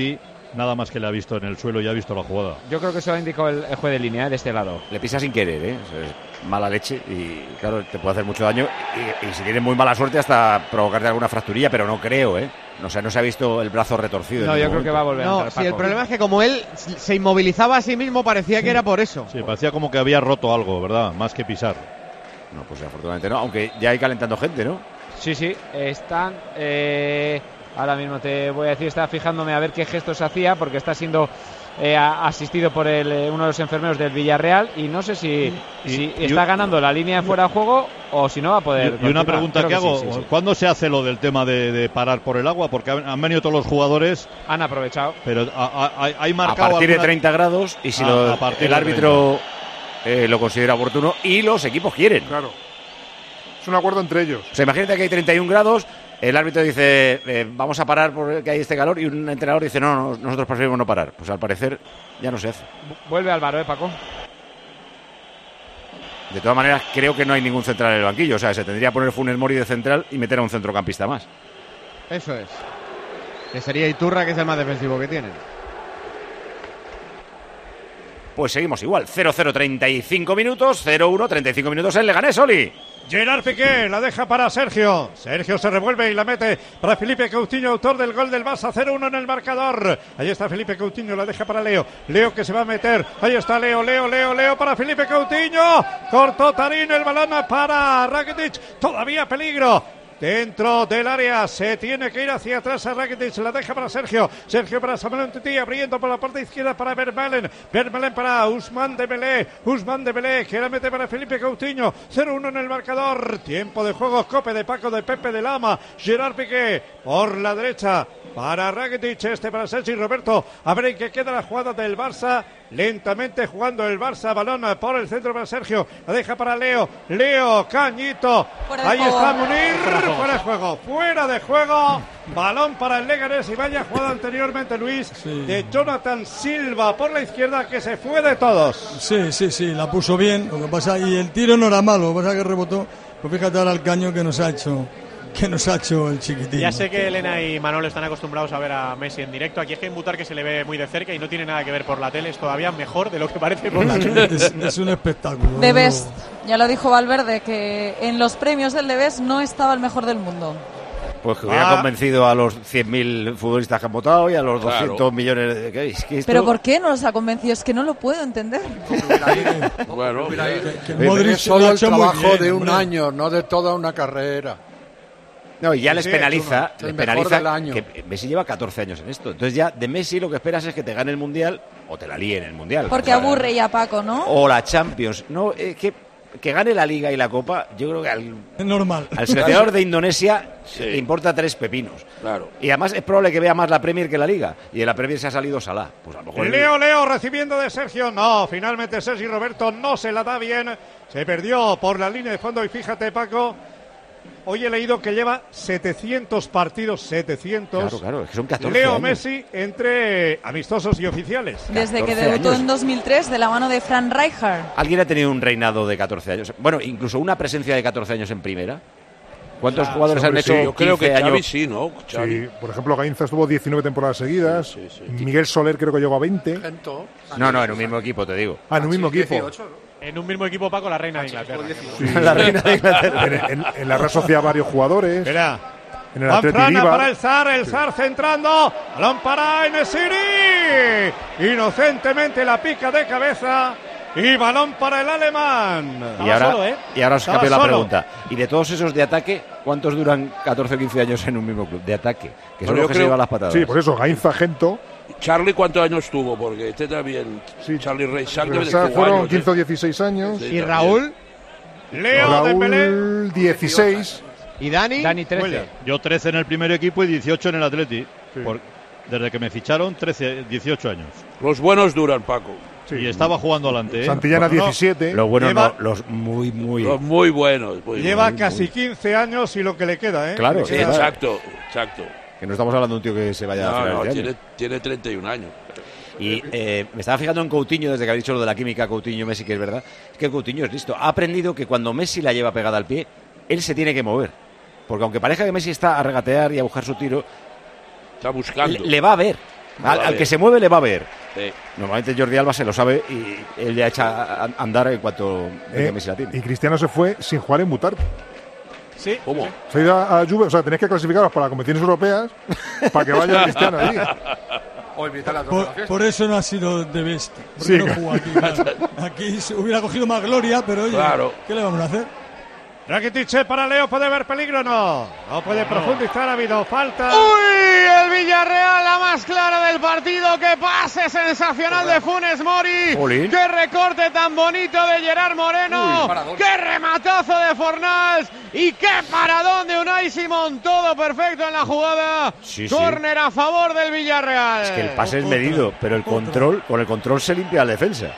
nada más que le ha visto en el suelo y ha visto la jugada. Yo creo que eso lo ha indicado el juez de línea de este lado. Le pisa sin querer, ¿eh? O sea, es mala leche y claro, te puede hacer mucho daño y si tienes muy mala suerte hasta provocarte alguna fracturilla, pero no creo, ¿eh? No sé, no se ha visto el brazo retorcido. No, yo creo que va a volver a entrar, sí, el problema es que como él se inmovilizaba a sí mismo, parecía que era por eso. Sí, parecía como que había roto algo, ¿verdad? Más que pisar. No, pues afortunadamente no, aunque ya hay calentando gente, ¿no? Sí, están... ahora mismo te voy a decir, estaba fijándome a ver qué gestos hacía, porque está siendo asistido por uno de los enfermeros del Villarreal y no sé si está ganando la línea de fuera de juego o si no va a poder. Y una pregunta que hago, sí. ¿Cuándo se hace lo del tema de parar por el agua? Porque han venido todos los jugadores. Han aprovechado. Pero hay marcado a partir de 30 grados y si el árbitro lo considera oportuno y los equipos quieren. Claro. Es un acuerdo entre ellos. O sea, imagínate que hay 31 grados. El árbitro dice, vamos a parar porque hay este calor, y un entrenador dice, no, nosotros preferimos no parar. Pues al parecer ya no se hace. Vuelve Álvaro, Paco. De todas maneras, creo que no hay ningún central en el banquillo. O sea, se tendría que poner Funes Mori de central y meter a un centrocampista más. Eso es. Que sería Iturra, que es el más defensivo que tienen. Pues seguimos igual. 0-0, 35 minutos. 0-1, 35 minutos en Leganés, Oli. Gerard Piqué la deja para Sergio. Sergio se revuelve y la mete para Felipe Coutinho, autor del gol del Barça. 0-1 en el marcador. Ahí está Felipe Coutinho, la deja para Leo. Leo que se va a meter. Ahí está Leo para Felipe Coutinho. Cortó Tarín, el balón para Rakitic. Todavía peligro. Dentro del área se tiene que ir hacia atrás a Rakitic, la deja para Sergio para Samuel Umtiti, abriendo por la parte izquierda para Vermaelen para Ousmane Dembélé que la mete para Felipe Coutinho. 0-1 en el marcador, tiempo de juego. Cope de Paco, de Pepe, de Lama. Gerard Piqué por la derecha para Rakitic, para Sergi Roberto. A ver en qué queda la jugada del Barça. Lentamente jugando el Barça, balón por el centro para Sergio, la deja para Leo, Cañito, ahí está Munir, fuera de juego, balón para el Leganés. Y vaya jugada anteriormente, Luis, de Jonathan Silva por la izquierda, que se fue de todos. Sí, la puso bien, lo que pasa, y el tiro no era malo, lo que pasa que rebotó, pues fíjate ahora el caño que nos ha hecho el chiquitín. Ya sé que Elena y Manolo están acostumbrados a ver a Messi en directo. Aquí es que hay que imputar que se le ve muy de cerca y no tiene nada que ver por la tele. Es todavía mejor de lo que parece por la tele. Es un espectáculo. The Best. Ya lo dijo Valverde, que en los premios del The Best no estaba el mejor del mundo. Pues que hubiera convencido a los 100.000 futbolistas que han votado y a los 200 millones de... que esto... ¿Pero por qué no los ha convencido? Es que no lo puedo entender. Bueno, es solo el trabajo de un año, no de toda una carrera. No, y ya les penaliza que Messi lleva 14 años en esto. Entonces ya de Messi lo que esperas es que te gane el Mundial o te la líe en el Mundial. Porque aburre ya Paco, ¿no? O la Champions. No, que gane la Liga y la Copa, yo creo que es normal. Al seleccionador de Indonesia le importa 3 pepinos. Claro. Y además es probable que vea más la Premier que la Liga. Y de la Premier se ha salido Salah. Pues a lo mejor Leo recibiendo de Sergio. No, finalmente Sergi Roberto no se la da bien. Se perdió por la línea de fondo y fíjate, Paco, hoy he leído que lleva 700 partidos, 700. Claro, es que son 14 Leo años. Messi entre amistosos y oficiales. Desde que debutó en 2003 de la mano de Frank Rijkaard. ¿Alguien ha tenido un reinado de 14 años? Bueno, incluso una presencia de 14 años en primera. ¿Cuántos jugadores han hecho? Yo creo que Xavi años? sí, ¿no? Xavi. Sí, por ejemplo, Gainza estuvo 19 temporadas seguidas. Sí. Miguel Soler creo que llegó a 20. No, en un mismo equipo, te digo. En un mismo equipo. 18, ¿no? En un mismo equipo, Paco, la reina de Inglaterra. Sí. La reina de Inglaterra. En la Real Sociedad varios jugadores. Espera. En el Atleti Riva. Para el Zar centrando. Balón para Enesiri. Inocentemente la pica de cabeza. Y balón para el alemán. Y ahora os cambio la pregunta. Y de todos esos de ataque, ¿cuántos duran 14 o 15 años en un mismo club? De ataque. Que son los que se llevan las patadas. Sí, por eso, Gainza, Gento. Charlie, ¿cuántos años tuvo? Porque este también. Sí, Charlie Rey fueron 15 o 16 años. ¿Y Raúl? Raúl 16. ¿Y Dani? Dani 13. Yo 13 en el primer equipo y 18 en el Atleti. Sí. Desde que me ficharon, 18 años. Los buenos duran, Paco. Sí. Y estaba jugando adelante. Santillana 17. Los buenos los muy Los muy buenos. Lleva casi 15 años y lo que le queda, ¿eh? Claro, sí, exacto. Que no estamos hablando de un tío que se vaya a final de año. Tiene 31 años. Y me estaba fijando en Coutinho desde que ha dicho lo de la química Coutinho-Messi, que es verdad. Es que Coutinho es listo. Ha aprendido que cuando Messi la lleva pegada al pie, él se tiene que mover. Porque aunque parezca que Messi está a regatear y a buscar su tiro, está buscando. Le va a ver. Al que se mueve le va a ver. Sí. Normalmente Jordi Alba se lo sabe y él ya echa a andar en cuanto Messi la tiene. Y Cristiano se fue sin jugar en Mutar. Sí. ¿Cómo? Se ha ido a Juve, o sea, tenéis que clasificaros para competiciones europeas para que vaya Cristiano allí. Por eso no ha sido de best. Porque Sí. no jugó aquí. Claro. Aquí se hubiera cogido más gloria, pero oye, Claro. ¿qué le vamos a hacer? Rakitic para Leo, ¿puede haber peligro o no? No puede profundizar, ha habido falta. ¡Uy! El Villarreal, la más clara del partido. ¡Qué pase sensacional de Funes Mori! Olín. ¡Qué recorte tan bonito de Gerard Moreno! ¡Qué rematazo de Fornals! ¡Y qué paradón de Unai Simón! Todo perfecto en la jugada. Sí, Córner a favor del Villarreal. Es que el pase es medido, pero con el control se limpia la defensa.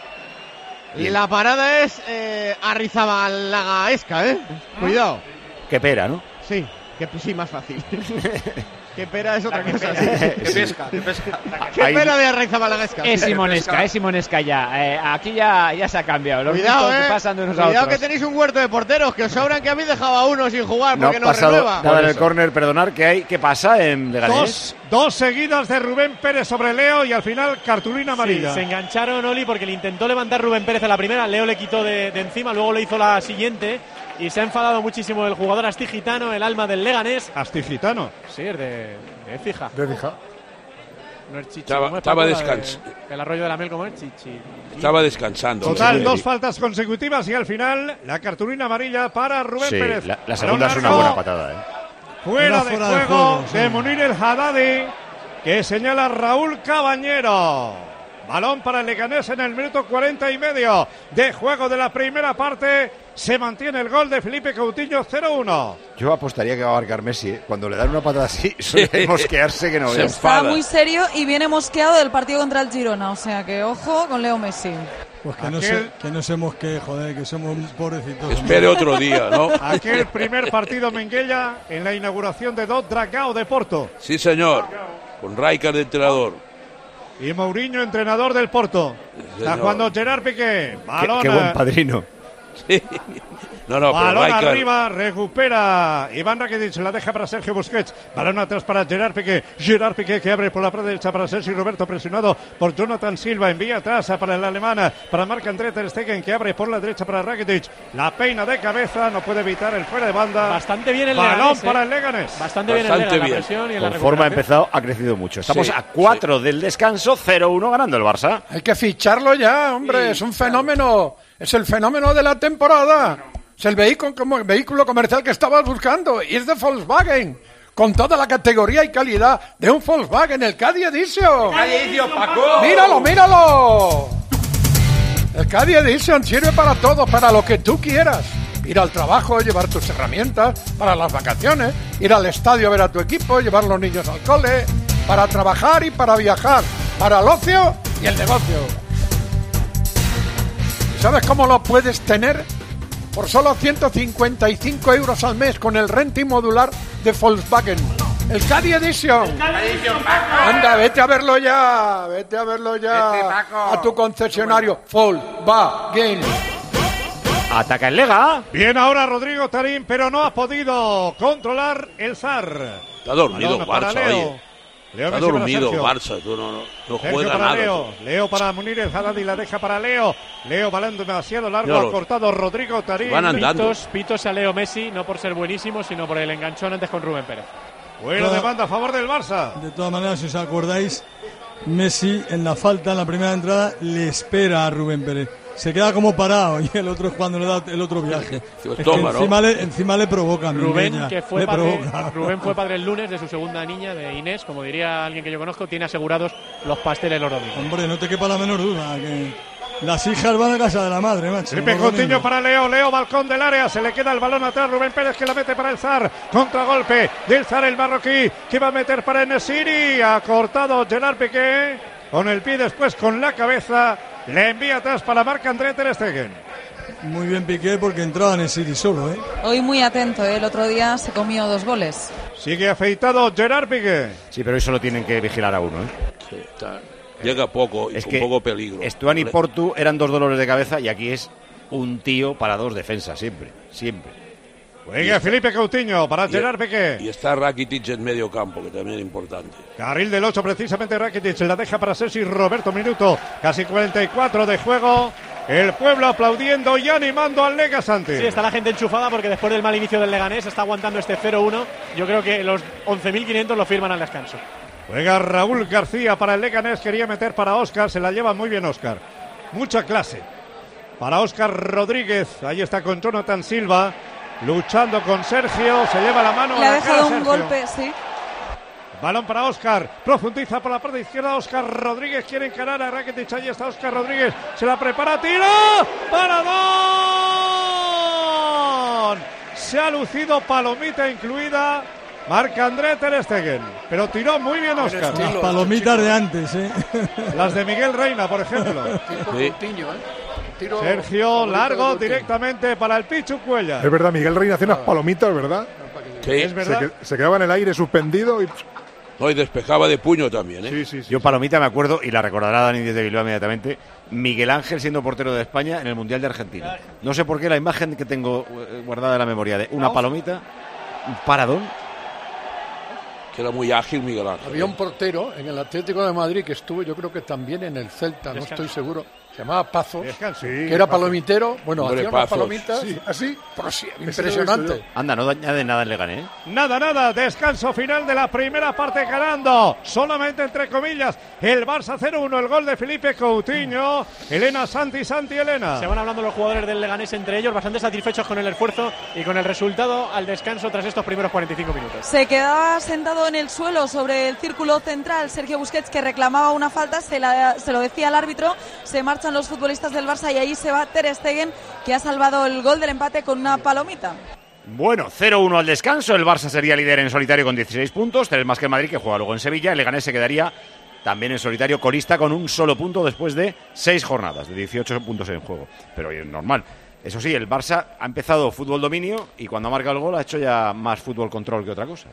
Y la parada es arrizabalaesca, ¿eh? Cuidado. Qué pera, ¿no? Sí, sí, más fácil. Qué pera es otra cosa. Qué pesca. Qué pera de arrizabalaesca. Es Simonesca ya. Aquí ya se ha cambiado. Los Cuidado, minutos pasan de unos a Cuidado otros. que tenéis un huerto de porteros, que os sobran, que habéis dejado a uno sin jugar porque No ha no pasado renueva. nada en el córner, perdonar, ¿qué pasa en Leganés? Dos seguidas de Rubén Pérez sobre Leo y al final cartulina amarilla. Sí, se engancharon Oli porque le intentó levantar Rubén Pérez a la primera, Leo le quitó de encima, luego le hizo la siguiente y se ha enfadado muchísimo el jugador Astigitano, el alma del Leganés. ¿Astigitano? Sí, es de Écija. De Écija. No es Chichi. Estaba descansando. El arroyo de la Mel, como es Chichi. Estaba descansando. Total, dos faltas consecutivas y al final la cartulina amarilla para Rubén Sí, Pérez. la segunda es una buena patada, Fuera de juego sí. de Munir el Haddadi, que señala Raúl Cabañero. Balón para el Leganés en el minuto 40 y medio de juego de la primera parte. Se mantiene el gol de Felipe Coutinho, 0-1. Yo apostaría que va a marcar Messi, Cuando le dan una patada así, suele mosquearse que no veas. Está muy serio y viene mosqueado del partido contra el Girona. O sea que ojo con Leo Messi. Pues que no se mosquee, joder, que somos pobrecitos. Espere otro día, ¿no? Aquel primer partido Menguella en la inauguración de Do Dragao de Porto. Sí, señor. Con Rijkaard de entrenador. Y Mourinho, entrenador del Porto. Está jugando Gerard Piqué. Balón. Qué buen padrino. Sí. No, balón pero Rijkaard... arriba, recupera Iván Rakitic, la deja para Sergio Busquets. Balón atrás para Gerard Piqué. Gerard Piqué que abre por la parte derecha para Sergio Roberto, presionado por Jonathan Silva. Envía atrás para el alemán, para Marc-André ter Stegen, que abre por la derecha para Rakitic. La peina de cabeza, no puede evitar el fuera de banda. Bastante bien el Balón Leganés, para el Leganés. Bastante bien el Leganés, la presión y en la Conforme ha recuperación. empezado, ha crecido mucho. Estamos a 4 del descanso, 0-1 ganando el Barça. Hay que ficharlo ya, hombre. Es un fenómeno. Es el fenómeno de la temporada. Es el vehículo comercial que estabas buscando. Y es de Volkswagen. Con toda la categoría y calidad de un Volkswagen, el Caddy Edition. ¡Caddy Edition, Paco! ¡Míralo! El Caddy Edition sirve para todo, para lo que tú quieras. Ir al trabajo, llevar tus herramientas, para las vacaciones, ir al estadio a ver a tu equipo, llevar los niños al cole, para trabajar y para viajar, para el ocio y el negocio. ¿Sabes cómo lo puedes tener? Por solo 155 euros al mes con el renting modular de Volkswagen. El Caddy Edition. Anda, vete a verlo ya. Vete, Paco. A tu concesionario Volkswagen. Ataca el Lega. Bien ahora Rodrigo Tarín, pero no ha podido controlar el Zar. Está dormido Balón para Barça, Leo. oye. Leo Está Messi para dormido Sergio. Barça, tú no Sergio juega para nada. Leo. Leo para Munir el Haddadi, la deja para Leo. Leo balón demasiado largo, Míralo. ha cortado Rodrigo Tarín. Van andando. Pitos a Leo Messi, no por ser buenísimo, sino por el enganchón antes con Rubén Pérez. Buena demanda a favor del Barça. De todas maneras, si os acordáis, Messi en la falta, en la primera entrada, le espera a Rubén Pérez. Se queda como parado y el otro es cuando le da el otro viaje. Pues Es toma, que ¿no? encima le provoca. Rubén, Menguella, que fue le padre, provoca. Rubén fue padre el lunes de su segunda niña, de Inés, como diría alguien que yo conozco, tiene asegurados los pasteles los domingos. Hombre, no te quepa la menor duda que las hijas van a casa de la madre, macho. Felipe Por lo Coutinho menos. para Leo. Leo, balcón del área. Se le queda el balón atrás. Rubén Pérez que la mete para el Zar. Contragolpe del Zar, el marroquí, que va a meter para Enesiri. Ha cortado Gerard Piqué. Con el pie después con la cabeza. Le envía atrás para Marc-André ter Stegen. Muy bien Piqué porque entraba en el City solo, ¿eh? Hoy muy atento, el otro día se comió 2 goles. Sigue afeitado Gerard Piqué. Sí, pero eso lo tienen que vigilar a uno, ¿eh? Sí, llega poco y con poco peligro. Stuani y Portu eran 2 dolores de cabeza y aquí es un tío para 2 defensas, siempre. Juega Felipe Coutinho para Gerard Piqué. Y está Rakitic en medio campo, que también es importante. Carril del 8, precisamente Rakitic. La deja para Sergi Roberto. Minuto, casi 44 de juego. El pueblo aplaudiendo y animando al Lega, Santi. Sí, está la gente enchufada porque después del mal inicio del Leganés está aguantando este 0-1. Yo creo que los 11.500 lo firman al descanso. Juega Raúl García para el Leganés. Quería meter para Óscar. Se la lleva muy bien Óscar. Mucha clase. Para Óscar Rodríguez. Ahí está con Jonathan Silva. Luchando con Sergio. Se lleva la mano. Le ha dejado un golpe, sí. Balón para Óscar. Profundiza por la parte izquierda. Óscar Rodríguez quiere encarar a Rakitic. Ahí está Óscar Rodríguez. Se la prepara. ¡Tiro! ¡Paradón! Se ha lucido, palomita incluida. Marca André Ter Stegen. Pero tiró muy bien Óscar. Las palomitas de antes, Las de Miguel Reina, por ejemplo. Sergio, largo directamente para el Pichu Cuellar. Es verdad, Miguel Reina hacía unas palomitas, ¿verdad? Sí. Es verdad. Se quedaba en el aire suspendido y... No, y despejaba de puño también, ¿eh? Sí. Yo palomita me acuerdo, y la recordará Dani desde Bilbao inmediatamente, Miguel Ángel siendo portero de España en el Mundial de Argentina. No sé por qué la imagen que tengo guardada en la memoria de una palomita, un paradón. Que era muy ágil Miguel Ángel. Había un portero en el Atlético de Madrid que estuvo, yo creo que también en el Celta, no estoy seguro. Se llamaba Pazos, que era palomitero. Bueno, hacía unas palomitas así, impresionante. Anda, no añade nada en Leganés. Nada. Descanso final de la primera parte ganando. Solamente entre comillas. El Barça 0-1. El gol de Felipe Coutinho. Elena Santi Elena. Se van hablando los jugadores del Leganés entre ellos, bastante satisfechos con el esfuerzo y con el resultado al descanso tras estos primeros 45 minutos. Se quedaba sentado en el suelo sobre el círculo central Sergio Busquets, que reclamaba una falta. Se lo decía al árbitro. Se marcha los futbolistas del Barça y ahí se va Ter Stegen, que ha salvado el gol del empate con una palomita. Bueno, 0-1 al descanso. El Barça sería líder en solitario con 16 puntos, 3 más que el Madrid, que juega luego en Sevilla. El Leganés se quedaría también en solitario colista con un solo punto después de 6 jornadas, de 18 puntos en juego. Pero es normal. Eso sí, el Barça ha empezado fútbol dominio y cuando ha marcado el gol ha hecho ya más fútbol control que otra cosa.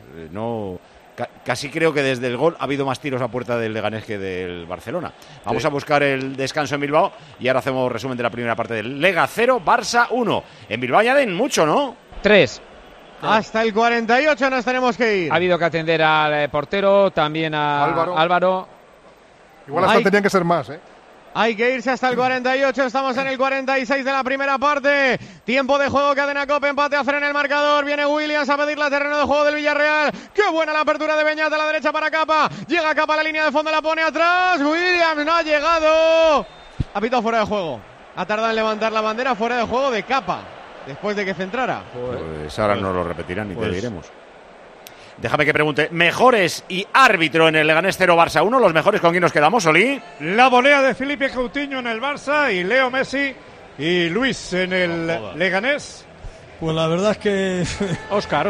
Casi creo que desde el gol ha habido más tiros a puerta del Leganés que del Barcelona. Vamos a buscar el descanso en Bilbao y ahora hacemos resumen de la primera parte del Lega 0, Barça 1. En Bilbao añaden mucho, ¿no? 3. Hasta el 48 nos tenemos que ir. Ha habido que atender al portero, también a Álvaro. Igual hasta tenían que ser más, Hay que irse hasta el 48, estamos en el 46 de la primera parte. Tiempo de juego, Cadena Cope, empate a 0 en el marcador. Viene Williams a pedirle al terreno de juego del Villarreal. ¡Qué buena la apertura de Beñat a la derecha para Capa! Llega Capa a la línea de fondo, la pone atrás. Williams no ha llegado. Ha pitado fuera de juego. Ha tardado en levantar la bandera, fuera de juego de Capa, después de que centrara. Pues ahora no lo repetirán ni te diremos. Déjame que pregunte, mejores y árbitro en el Leganés 0 Barça 1, los mejores con quién nos quedamos, Oli. La volea de Felipe Coutinho en el Barça y Leo Messi y Luis en el Leganés. Pues la verdad es que Óscar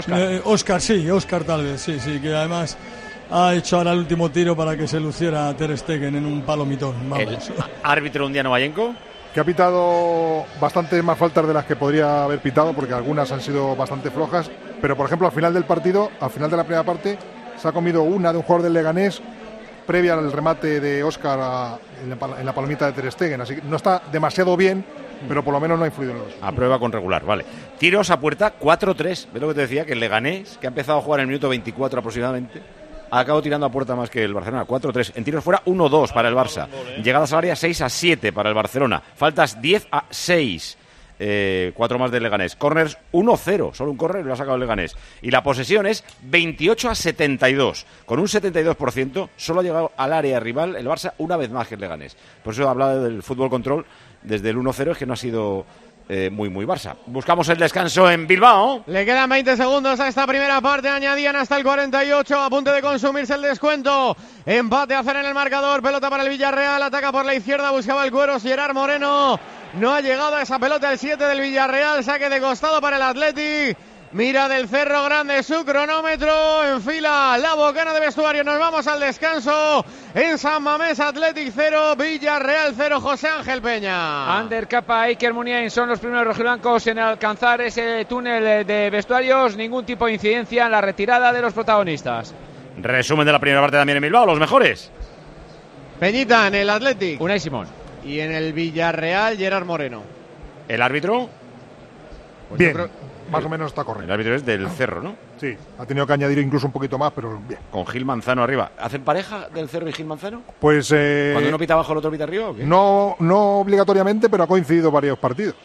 tal vez, sí, que además ha hecho ahora el último tiro para que se luciera Ter Stegen en un palomitón. Vamos. El árbitro un día Novayenko, que ha pitado bastante más faltas de las que podría haber pitado, porque algunas han sido bastante flojas, pero por ejemplo al final del partido, al final de la primera parte, se ha comido una de un jugador del Leganés previa al remate de Óscar en la palomita de Ter Stegen, así que no está demasiado bien, pero por lo menos no ha influido en los... A prueba con regular, vale. Tiros a puerta 4-3, ¿ves lo que te decía? Que el Leganés, que ha empezado a jugar en el minuto 24 aproximadamente, ha acabado tirando a puerta más que el Barcelona, 4-3. En tiros fuera 1-2 para el Barça. Llegadas al área 6-7 para el Barcelona. Faltas 10-6. 4 más del Leganés. Corners 1-0. Solo un córner lo ha sacado el Leganés. Y la posesión es 28-72. Con un 72%. Solo ha llegado al área rival el Barça una vez más que el Leganés. Por eso hablaba del fútbol control desde el 1-0. Es que no ha sido... muy Barça. Buscamos el descanso en Bilbao. Le quedan 20 segundos a esta primera parte. Añadían hasta el 48. A punto de consumirse el descuento. Empate a 0 en el marcador. Pelota para el Villarreal. Ataca por la izquierda. Buscaba el Cueros. Gerard Moreno. No ha llegado a esa pelota el 7 del Villarreal. Saque de costado para el Athletic. Mira del Cerro Grande su cronómetro, enfila la bocana de vestuario. Nos vamos al descanso en San Mamés. Athletic 0, Villarreal 0, José Ángel Peña. Ander Capa, Iker Muniain son los primeros rojiblancos en alcanzar ese túnel de vestuarios. Ningún tipo de incidencia en la retirada de los protagonistas. Resumen de la primera parte también en Bilbao, los mejores. Peñita en el Athletic. Unai Simón. Y en el Villarreal, Gerard Moreno. ¿El árbitro? Pues bien. más o menos está correcto. El árbitro es del Cerro, ¿no? Sí, ha tenido que añadir incluso un poquito más, pero bien. Con Gil Manzano arriba. ¿Hacen pareja del Cerro y Gil Manzano? Pues ¿cuando uno pita abajo el otro pita arriba o qué? No obligatoriamente, pero ha coincidido varios partidos.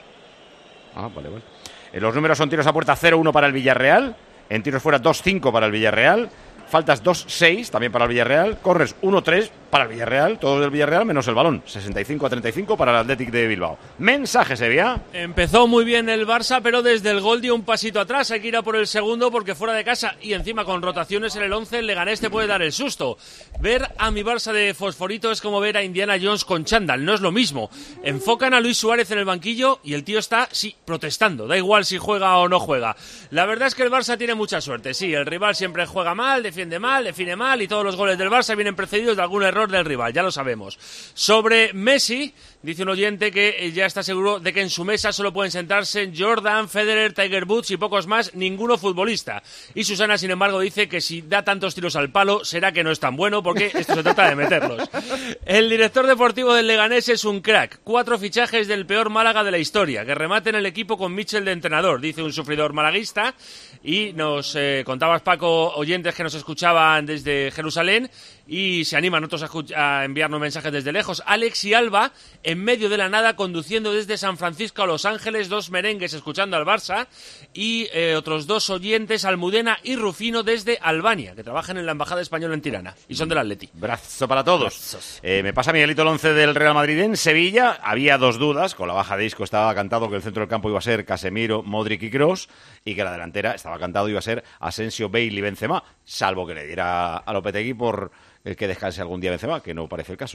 Ah, vale. Los números son: tiros a puerta 0-1 para el Villarreal, en tiros fuera 2-5 para el Villarreal, faltas 2-6 también para el Villarreal, corners 1-3 para el Villarreal, todo del Villarreal menos el balón, 65-35 para el Athletic de Bilbao. Mensaje, Sevilla. Empezó muy bien el Barça, pero desde el gol dio un pasito atrás. Hay que ir a por el segundo porque fuera de casa y encima con rotaciones en el 11, el Leganés te puede dar el susto. Ver a mi Barça de Fosforito es como ver a Indiana Jones con chándal, no es lo mismo. Enfocan a Luis Suárez en el banquillo y el tío está, sí, protestando. Da igual si juega o no juega. La verdad es que el Barça tiene mucha suerte. Sí, el rival siempre juega mal, defiende mal, define mal y todos los goles del Barça vienen precedidos de algún error del rival, ya lo sabemos. Sobre Messi, dice un oyente que ya está seguro de que en su mesa solo pueden sentarse Jordan, Federer, Tiger Woods y pocos más, ninguno futbolista. Y Susana, sin embargo, dice que si da tantos tiros al palo, será que no es tan bueno, porque esto se trata de meterlos. El director deportivo del Leganés es un crack. 4 fichajes del peor Málaga de la historia, que rematen el equipo con Mitchell de entrenador, dice un sufridor malaguista. Y nos contabas, Paco, oyentes que nos escuchaban desde Jerusalén y se animan otros a enviarnos mensajes desde lejos. Alex y Alba, en medio de la nada, conduciendo desde San Francisco a Los Ángeles, 2 merengues escuchando al Barça, y otros 2 oyentes, Almudena y Rufino, desde Albania, que trabajan en la Embajada Española en Tirana, y son del Atleti. Brazo para todos. Me pasa Miguelito el 11 del Real Madrid en Sevilla. Había 2 dudas, con la baja de Isco estaba cantado que el centro del campo iba a ser Casemiro, Modric y Kroos, y que la delantera estaba cantado iba a ser Asensio, Bale y Benzema, salvo que le diera a Lopetegui por el que descanse algún día Benzema, que no parece el caso.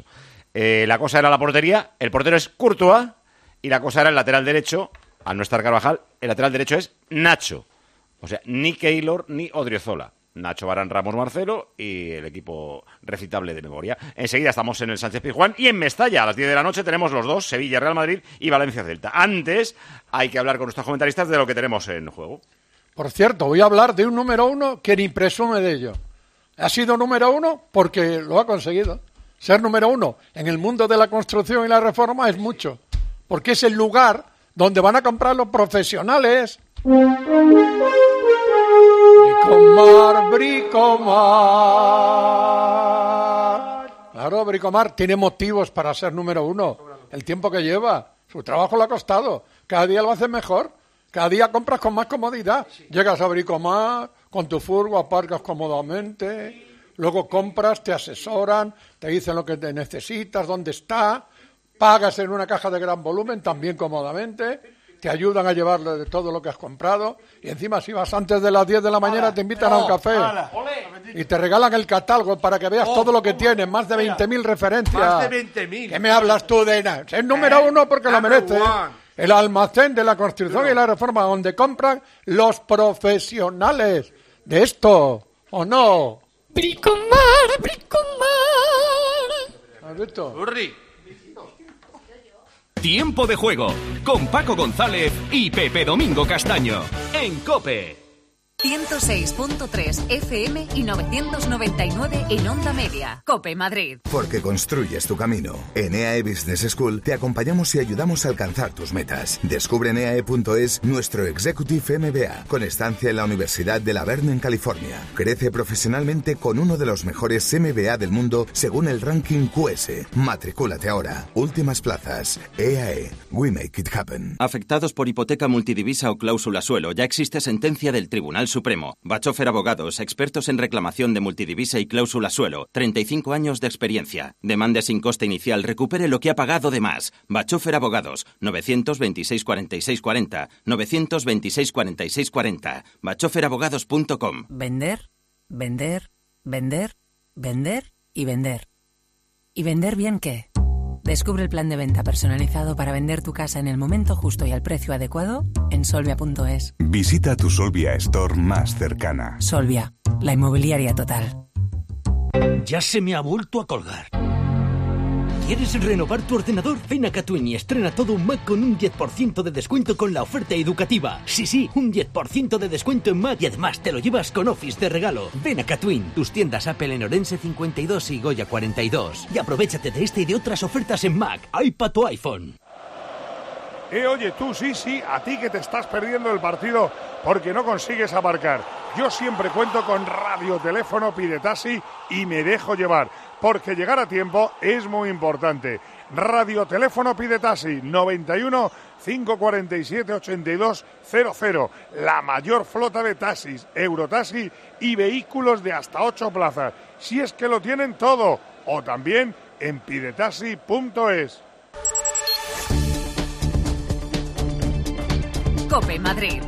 La cosa era la portería, el portero es Courtois, y la cosa era el lateral derecho, al no estar Carvajal, el lateral derecho es Nacho. O sea, ni Keylor ni Odriozola. Nacho, Varane, Ramos, Marcelo y el equipo recitable de memoria. Enseguida estamos en el Sánchez-Pizjuán y en Mestalla a las 10 de la noche tenemos los 2, Sevilla, Real Madrid y Valencia-Celta. Antes hay que hablar con nuestros comentaristas de lo que tenemos en juego. Por cierto, voy a hablar de un número 1 que ni presume de ello. Ha sido número 1 porque lo ha conseguido. Ser número 1 en el mundo de la construcción y la reforma es mucho, porque es el lugar donde van a comprar los profesionales. Bricomar. Claro, Bricomar tiene motivos para ser número 1. El tiempo que lleva, su trabajo le ha costado. Cada día lo hace mejor. Cada día compras con más comodidad. Llegas a Bricomar, con tu furgo aparcas cómodamente, luego compras, te asesoran, te dicen lo que te necesitas, dónde está, pagas en una caja de gran volumen también cómodamente, te ayudan a llevarle de todo lo que has comprado y encima si vas antes de las 10 de la mañana te invitan a un café y te regalan el catálogo para que veas todo lo que tienen, más de 20.000 referencias. Más de 20.000. ¿Qué me hablas tú de nada? Es número 1 porque lo merece. El almacén de la construcción y la reforma donde compran los profesionales de esto, ¿o no? Bricomar, Bricomar. ¿Has visto? Urri. Tiempo de juego con Paco González y Pepe Domingo Castaño en COPE. 106.3 FM y 999 en Onda Media. COPE Madrid. Porque construyes tu camino. En EAE Business School te acompañamos y ayudamos a alcanzar tus metas. Descubre en EAE.es nuestro Executive MBA, con estancia en la Universidad de La Verne en California. Crece profesionalmente con uno de los mejores MBA del mundo según el ranking QS. Matricúlate ahora. Últimas plazas. EAE. We make it happen. Afectados por hipoteca multidivisa o cláusula suelo, ya existe sentencia del Tribunal Supremo. Bachofer Abogados, expertos en reclamación de multidivisa y cláusula suelo. 35 años de experiencia. Demande sin coste inicial, recupere lo que ha pagado de más. Bachofer Abogados, 926 46 40, 926 46 40. bachoferabogados.com. Vender, vender, vender, vender y vender. ¿Y vender bien qué? Descubre el plan de venta personalizado para vender tu casa en el momento justo y al precio adecuado en solvia.es. Visita tu Solvia Store más cercana. Solvia, la inmobiliaria total. Ya se me ha vuelto a colgar. ¿Quieres renovar tu ordenador? Ven a Catwin y estrena todo un Mac con un 10% de descuento con la oferta educativa. Sí, un 10% de descuento en Mac y además te lo llevas con Office de regalo. Ven a Catwin, tus tiendas Apple en Orense 52 y Goya 42. Y aprovéchate de esta y de otras ofertas en Mac, iPad o iPhone. Oye, tú, sí, a ti que te estás perdiendo el partido porque no consigues aparcar. Yo siempre cuento con radioteléfono Pide Taxi y me dejo llevar, porque llegar a tiempo es muy importante. Radioteléfono Pide Taxi, 91 547 8200. La mayor flota de taxis, Eurotaxi y vehículos de hasta 8 plazas. Si es que lo tienen todo. O también en pidetaxi.es. COPE Madrid.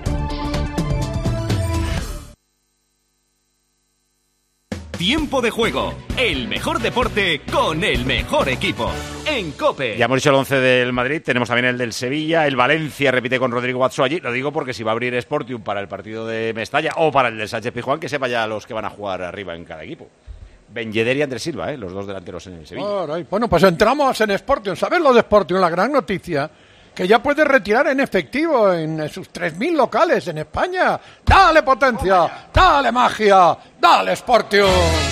Tiempo de juego, el mejor deporte con el mejor equipo. En COPE. Ya hemos dicho el 11 del Madrid, tenemos también el del Sevilla, el Valencia repite con Rodrigo Batshuayi. Lo digo porque si va a abrir Sportium para el partido de Mestalla o para el del Sánchez-Pizjuán, que sepa ya los que van a jugar arriba en cada equipo. Ben Yedder y Andrés Silva, los dos delanteros en el Sevilla. Bueno, pues entramos en Sportium. ¿Sabes lo de Sportium? La gran noticia, que ya puedes retirar en efectivo en sus 3.000 locales en España. ¡Dale potencia! ¡Dale magia! ¡Dale Sportium!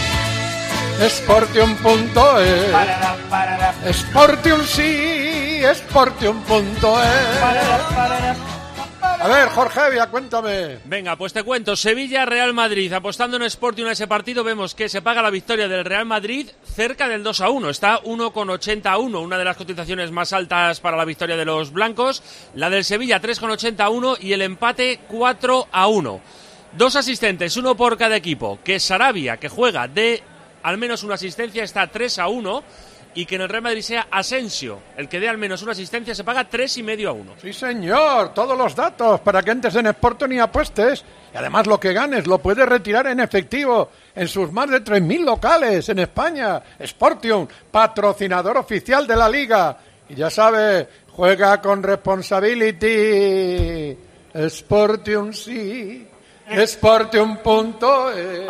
Sportium.es. Sportium sí, Sportium.es. A ver, Jorge Evia, cuéntame. Venga, pues te cuento. Sevilla-Real Madrid. Apostando en Sportium a ese partido, vemos que se paga la victoria del Real Madrid cerca del 2-1. Está 1,81, una de las cotizaciones más altas para la victoria de los blancos. La del Sevilla, 3,81 y el empate 4-1. Dos asistentes, uno por cada equipo. Que Sarabia, que juega de al menos una asistencia, está 3-1. Y que en el Real Madrid sea Asensio el que dé al menos una asistencia, se paga 3,5-1. Sí, señor, todos los datos para que entres en Sportium y apuestes. Y además lo que ganes lo puedes retirar en efectivo en sus más de 3.000 locales en España. Sportium, patrocinador oficial de la Liga. Y ya sabes, juega con responsibility. Sportium sí, Sportium.es.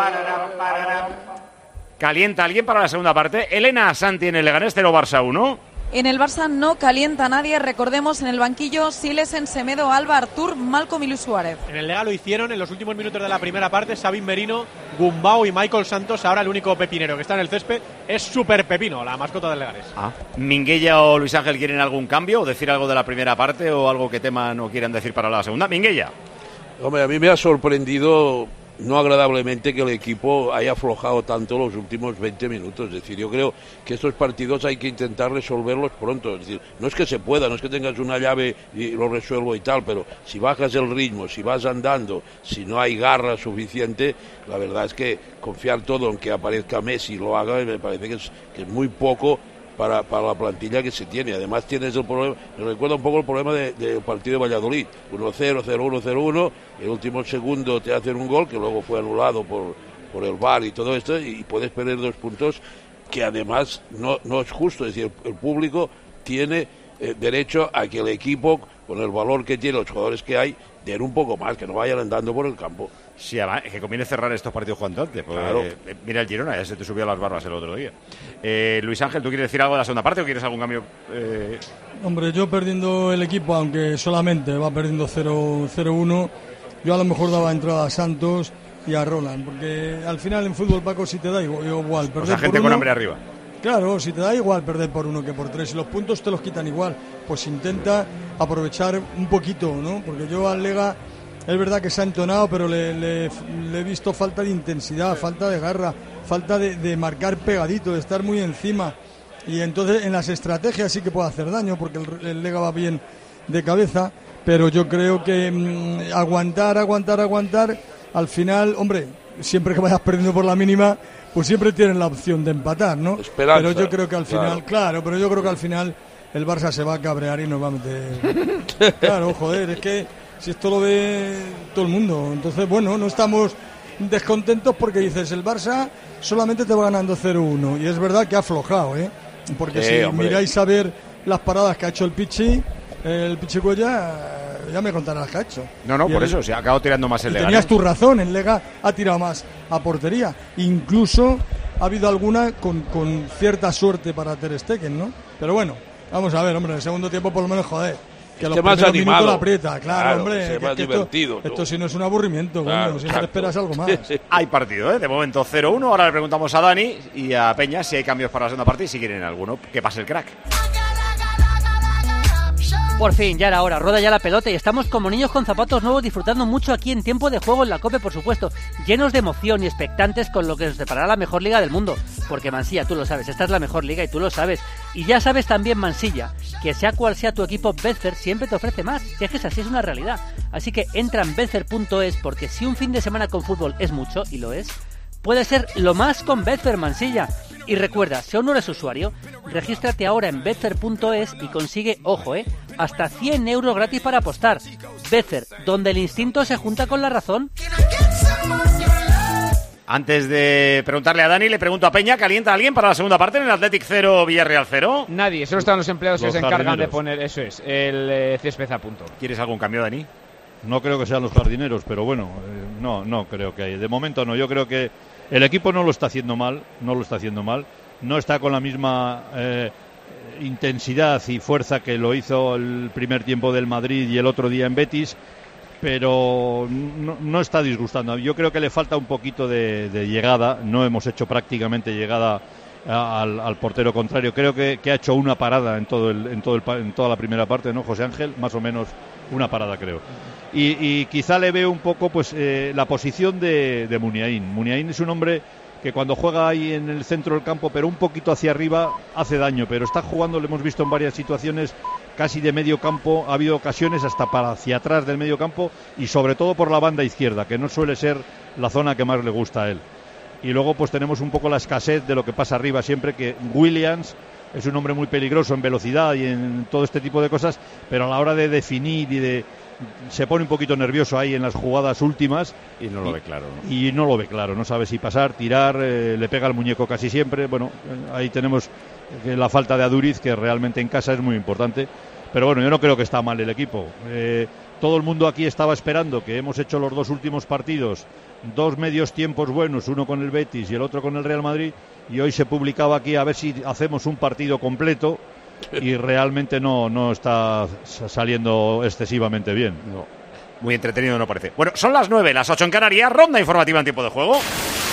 ¿Calienta alguien para la segunda parte? Elena Santi en el Leganés 0 Barça 1. En el Barça no calienta nadie. Recordemos en el banquillo Silesen, Semedo, Alba, Artur, Malcom y Luis Suárez. En el Lega lo hicieron en los últimos minutos de la primera parte. Sabin Merino, Gumbau y Michael Santos. Ahora el único pepinero que está en el césped es Super Pepino, la mascota del Leganés. ¿Minguella o Luis Ángel quieren algún cambio o decir algo de la primera parte o algo que teman o quieran decir para la segunda? Minguella. Hombre, a mí me ha sorprendido no agradablemente que el equipo haya aflojado tanto los últimos 20 minutos. Es decir, yo creo que estos partidos hay que intentar resolverlos pronto. Es decir, no es que se pueda, no es que tengas una llave y lo resuelvo y tal, pero si bajas el ritmo, si vas andando, si no hay garra suficiente, la verdad es que confiar todo en que aparezca Messi y lo haga, me parece que es muy poco para la plantilla que se tiene. Además tienes el problema, me recuerda un poco el problema del partido de Valladolid, 1-0, 0-1, 0-1, el último segundo te hacen un gol que luego fue anulado por el VAR y todo esto, y puedes perder 2 puntos que además no es justo. Es decir, el público tiene derecho a que el equipo, con el valor que tiene, los jugadores que hay, den un poco más, que no vayan andando por el campo. Sí, además, es que conviene cerrar estos partidos cuanto antes. Pues, claro. Mira el Girona, ya se te subió a las barbas el otro día. Luis Ángel, ¿tú quieres decir algo de la segunda parte o quieres algún cambio? Hombre, yo perdiendo el equipo, aunque solamente va perdiendo 0-1, yo a lo mejor daba entrada a Santos y a Roland, porque al final en fútbol, Paco, si te da igual perder, o sea, gente con hambre arriba. Claro, si te da igual perder por 1 que por 3, si los puntos te los quitan igual, pues intenta aprovechar un poquito, ¿no? Porque yo al Lega es verdad que se ha entonado, pero le he visto falta de intensidad, falta de garra, falta de marcar pegadito, de estar muy encima. Y entonces en las estrategias sí que puede hacer daño, porque el Lega va bien de cabeza, pero yo creo que aguantar, al final, hombre, siempre que vayas perdiendo por la mínima, pues siempre tienen la opción de empatar, ¿no? Esperanza, pero yo creo que al final, pero yo creo que al final el Barça se va a cabrear y nos va a meter. Claro, joder, es que si esto lo ve todo el mundo. Entonces, bueno, no estamos descontentos porque dices, el Barça solamente te va ganando 0-1. Y es verdad que ha aflojado, ¿eh? Porque si miráis a ver las paradas que ha hecho el Pichi Cuella, ya me contarás que ha hecho. No, por eso, se ha acabado tirando más el Lega. Tenías tu razón, el Lega ha tirado más a portería. Incluso ha habido alguna con cierta suerte para Ter Stegen, ¿no? Pero bueno, vamos a ver, hombre, en el segundo tiempo por lo menos, joder, que los primeros minutos la aprieta, claro, hombre, más divertido. Esto si no es un aburrimiento, bueno, si no te esperas algo más. Hay partido, ¿eh? De momento 0-1, ahora le preguntamos a Dani y a Peña si hay cambios para la segunda parte y si quieren alguno, que pase el crack. Por fin, ya era hora, roda ya la pelota y estamos como niños con zapatos nuevos disfrutando mucho aquí en Tiempo de Juego en la COPE, por supuesto, llenos de emoción y expectantes con lo que nos deparará la mejor liga del mundo. Porque Mansilla, tú lo sabes, esta es la mejor liga y tú lo sabes. Y ya sabes también, Mansilla, que sea cual sea tu equipo, Betfair siempre te ofrece más. Si es que así es una realidad. Así que entra en Betfair.es porque si un fin de semana con fútbol es mucho, y lo es, puede ser lo más con Betfair, Mansilla. Y recuerda, si aún no eres usuario, regístrate ahora en Betfair.es y consigue, ojo, hasta 100 euros gratis para apostar. Betfair, donde el instinto se junta con la razón. Antes de preguntarle a Dani, le pregunto a Peña, ¿calienta alguien para la segunda parte en el Athletic 0, Villarreal 0? Nadie, solo están los empleados que se encargan jardineros. de poner, eso es, el césped a punto. ¿Quieres algún cambio, Dani? No creo que sean los jardineros, pero bueno, no creo que hay. De momento no, yo creo que el equipo no lo está haciendo mal, no está con la misma intensidad y fuerza que lo hizo el primer tiempo del Madrid y el otro día en Betis, pero no está disgustando. Yo creo que le falta un poquito de llegada, no hemos hecho prácticamente llegada al portero contrario. Creo que ha hecho una parada en toda la primera parte, ¿no, José Ángel? Más o menos una parada, creo. Y quizá le veo un poco pues la posición de Muniain. Muniain es un hombre que cuando juega ahí en el centro del campo, pero un poquito hacia arriba, hace daño. Pero está jugando, lo hemos visto en varias situaciones, casi de medio campo. Ha habido ocasiones hasta para hacia atrás del medio campo y sobre todo por la banda izquierda, que no suele ser la zona que más le gusta a él. Y luego pues tenemos un poco la escasez de lo que pasa arriba siempre, que Williams es un hombre muy peligroso en velocidad y en todo este tipo de cosas, pero a la hora de definir se pone un poquito nervioso ahí en las jugadas últimas. Y no lo ve claro, ¿no? Y no lo ve claro, no sabe si pasar, tirar, le pega al muñeco casi siempre. Bueno, ahí tenemos la falta de Aduriz, que realmente en casa es muy importante. Pero bueno, yo no creo que está mal el equipo. Todo el mundo aquí estaba esperando, que hemos hecho los dos últimos partidos, 2 medios tiempos buenos, uno con el Betis y el otro con el Real Madrid, y hoy se publicaba aquí a ver si hacemos un partido completo, y realmente no está saliendo excesivamente bien. No. Muy entretenido no parece. Bueno, son las 9, las 8 en Canarias, ronda informativa en Tiempo de Juego.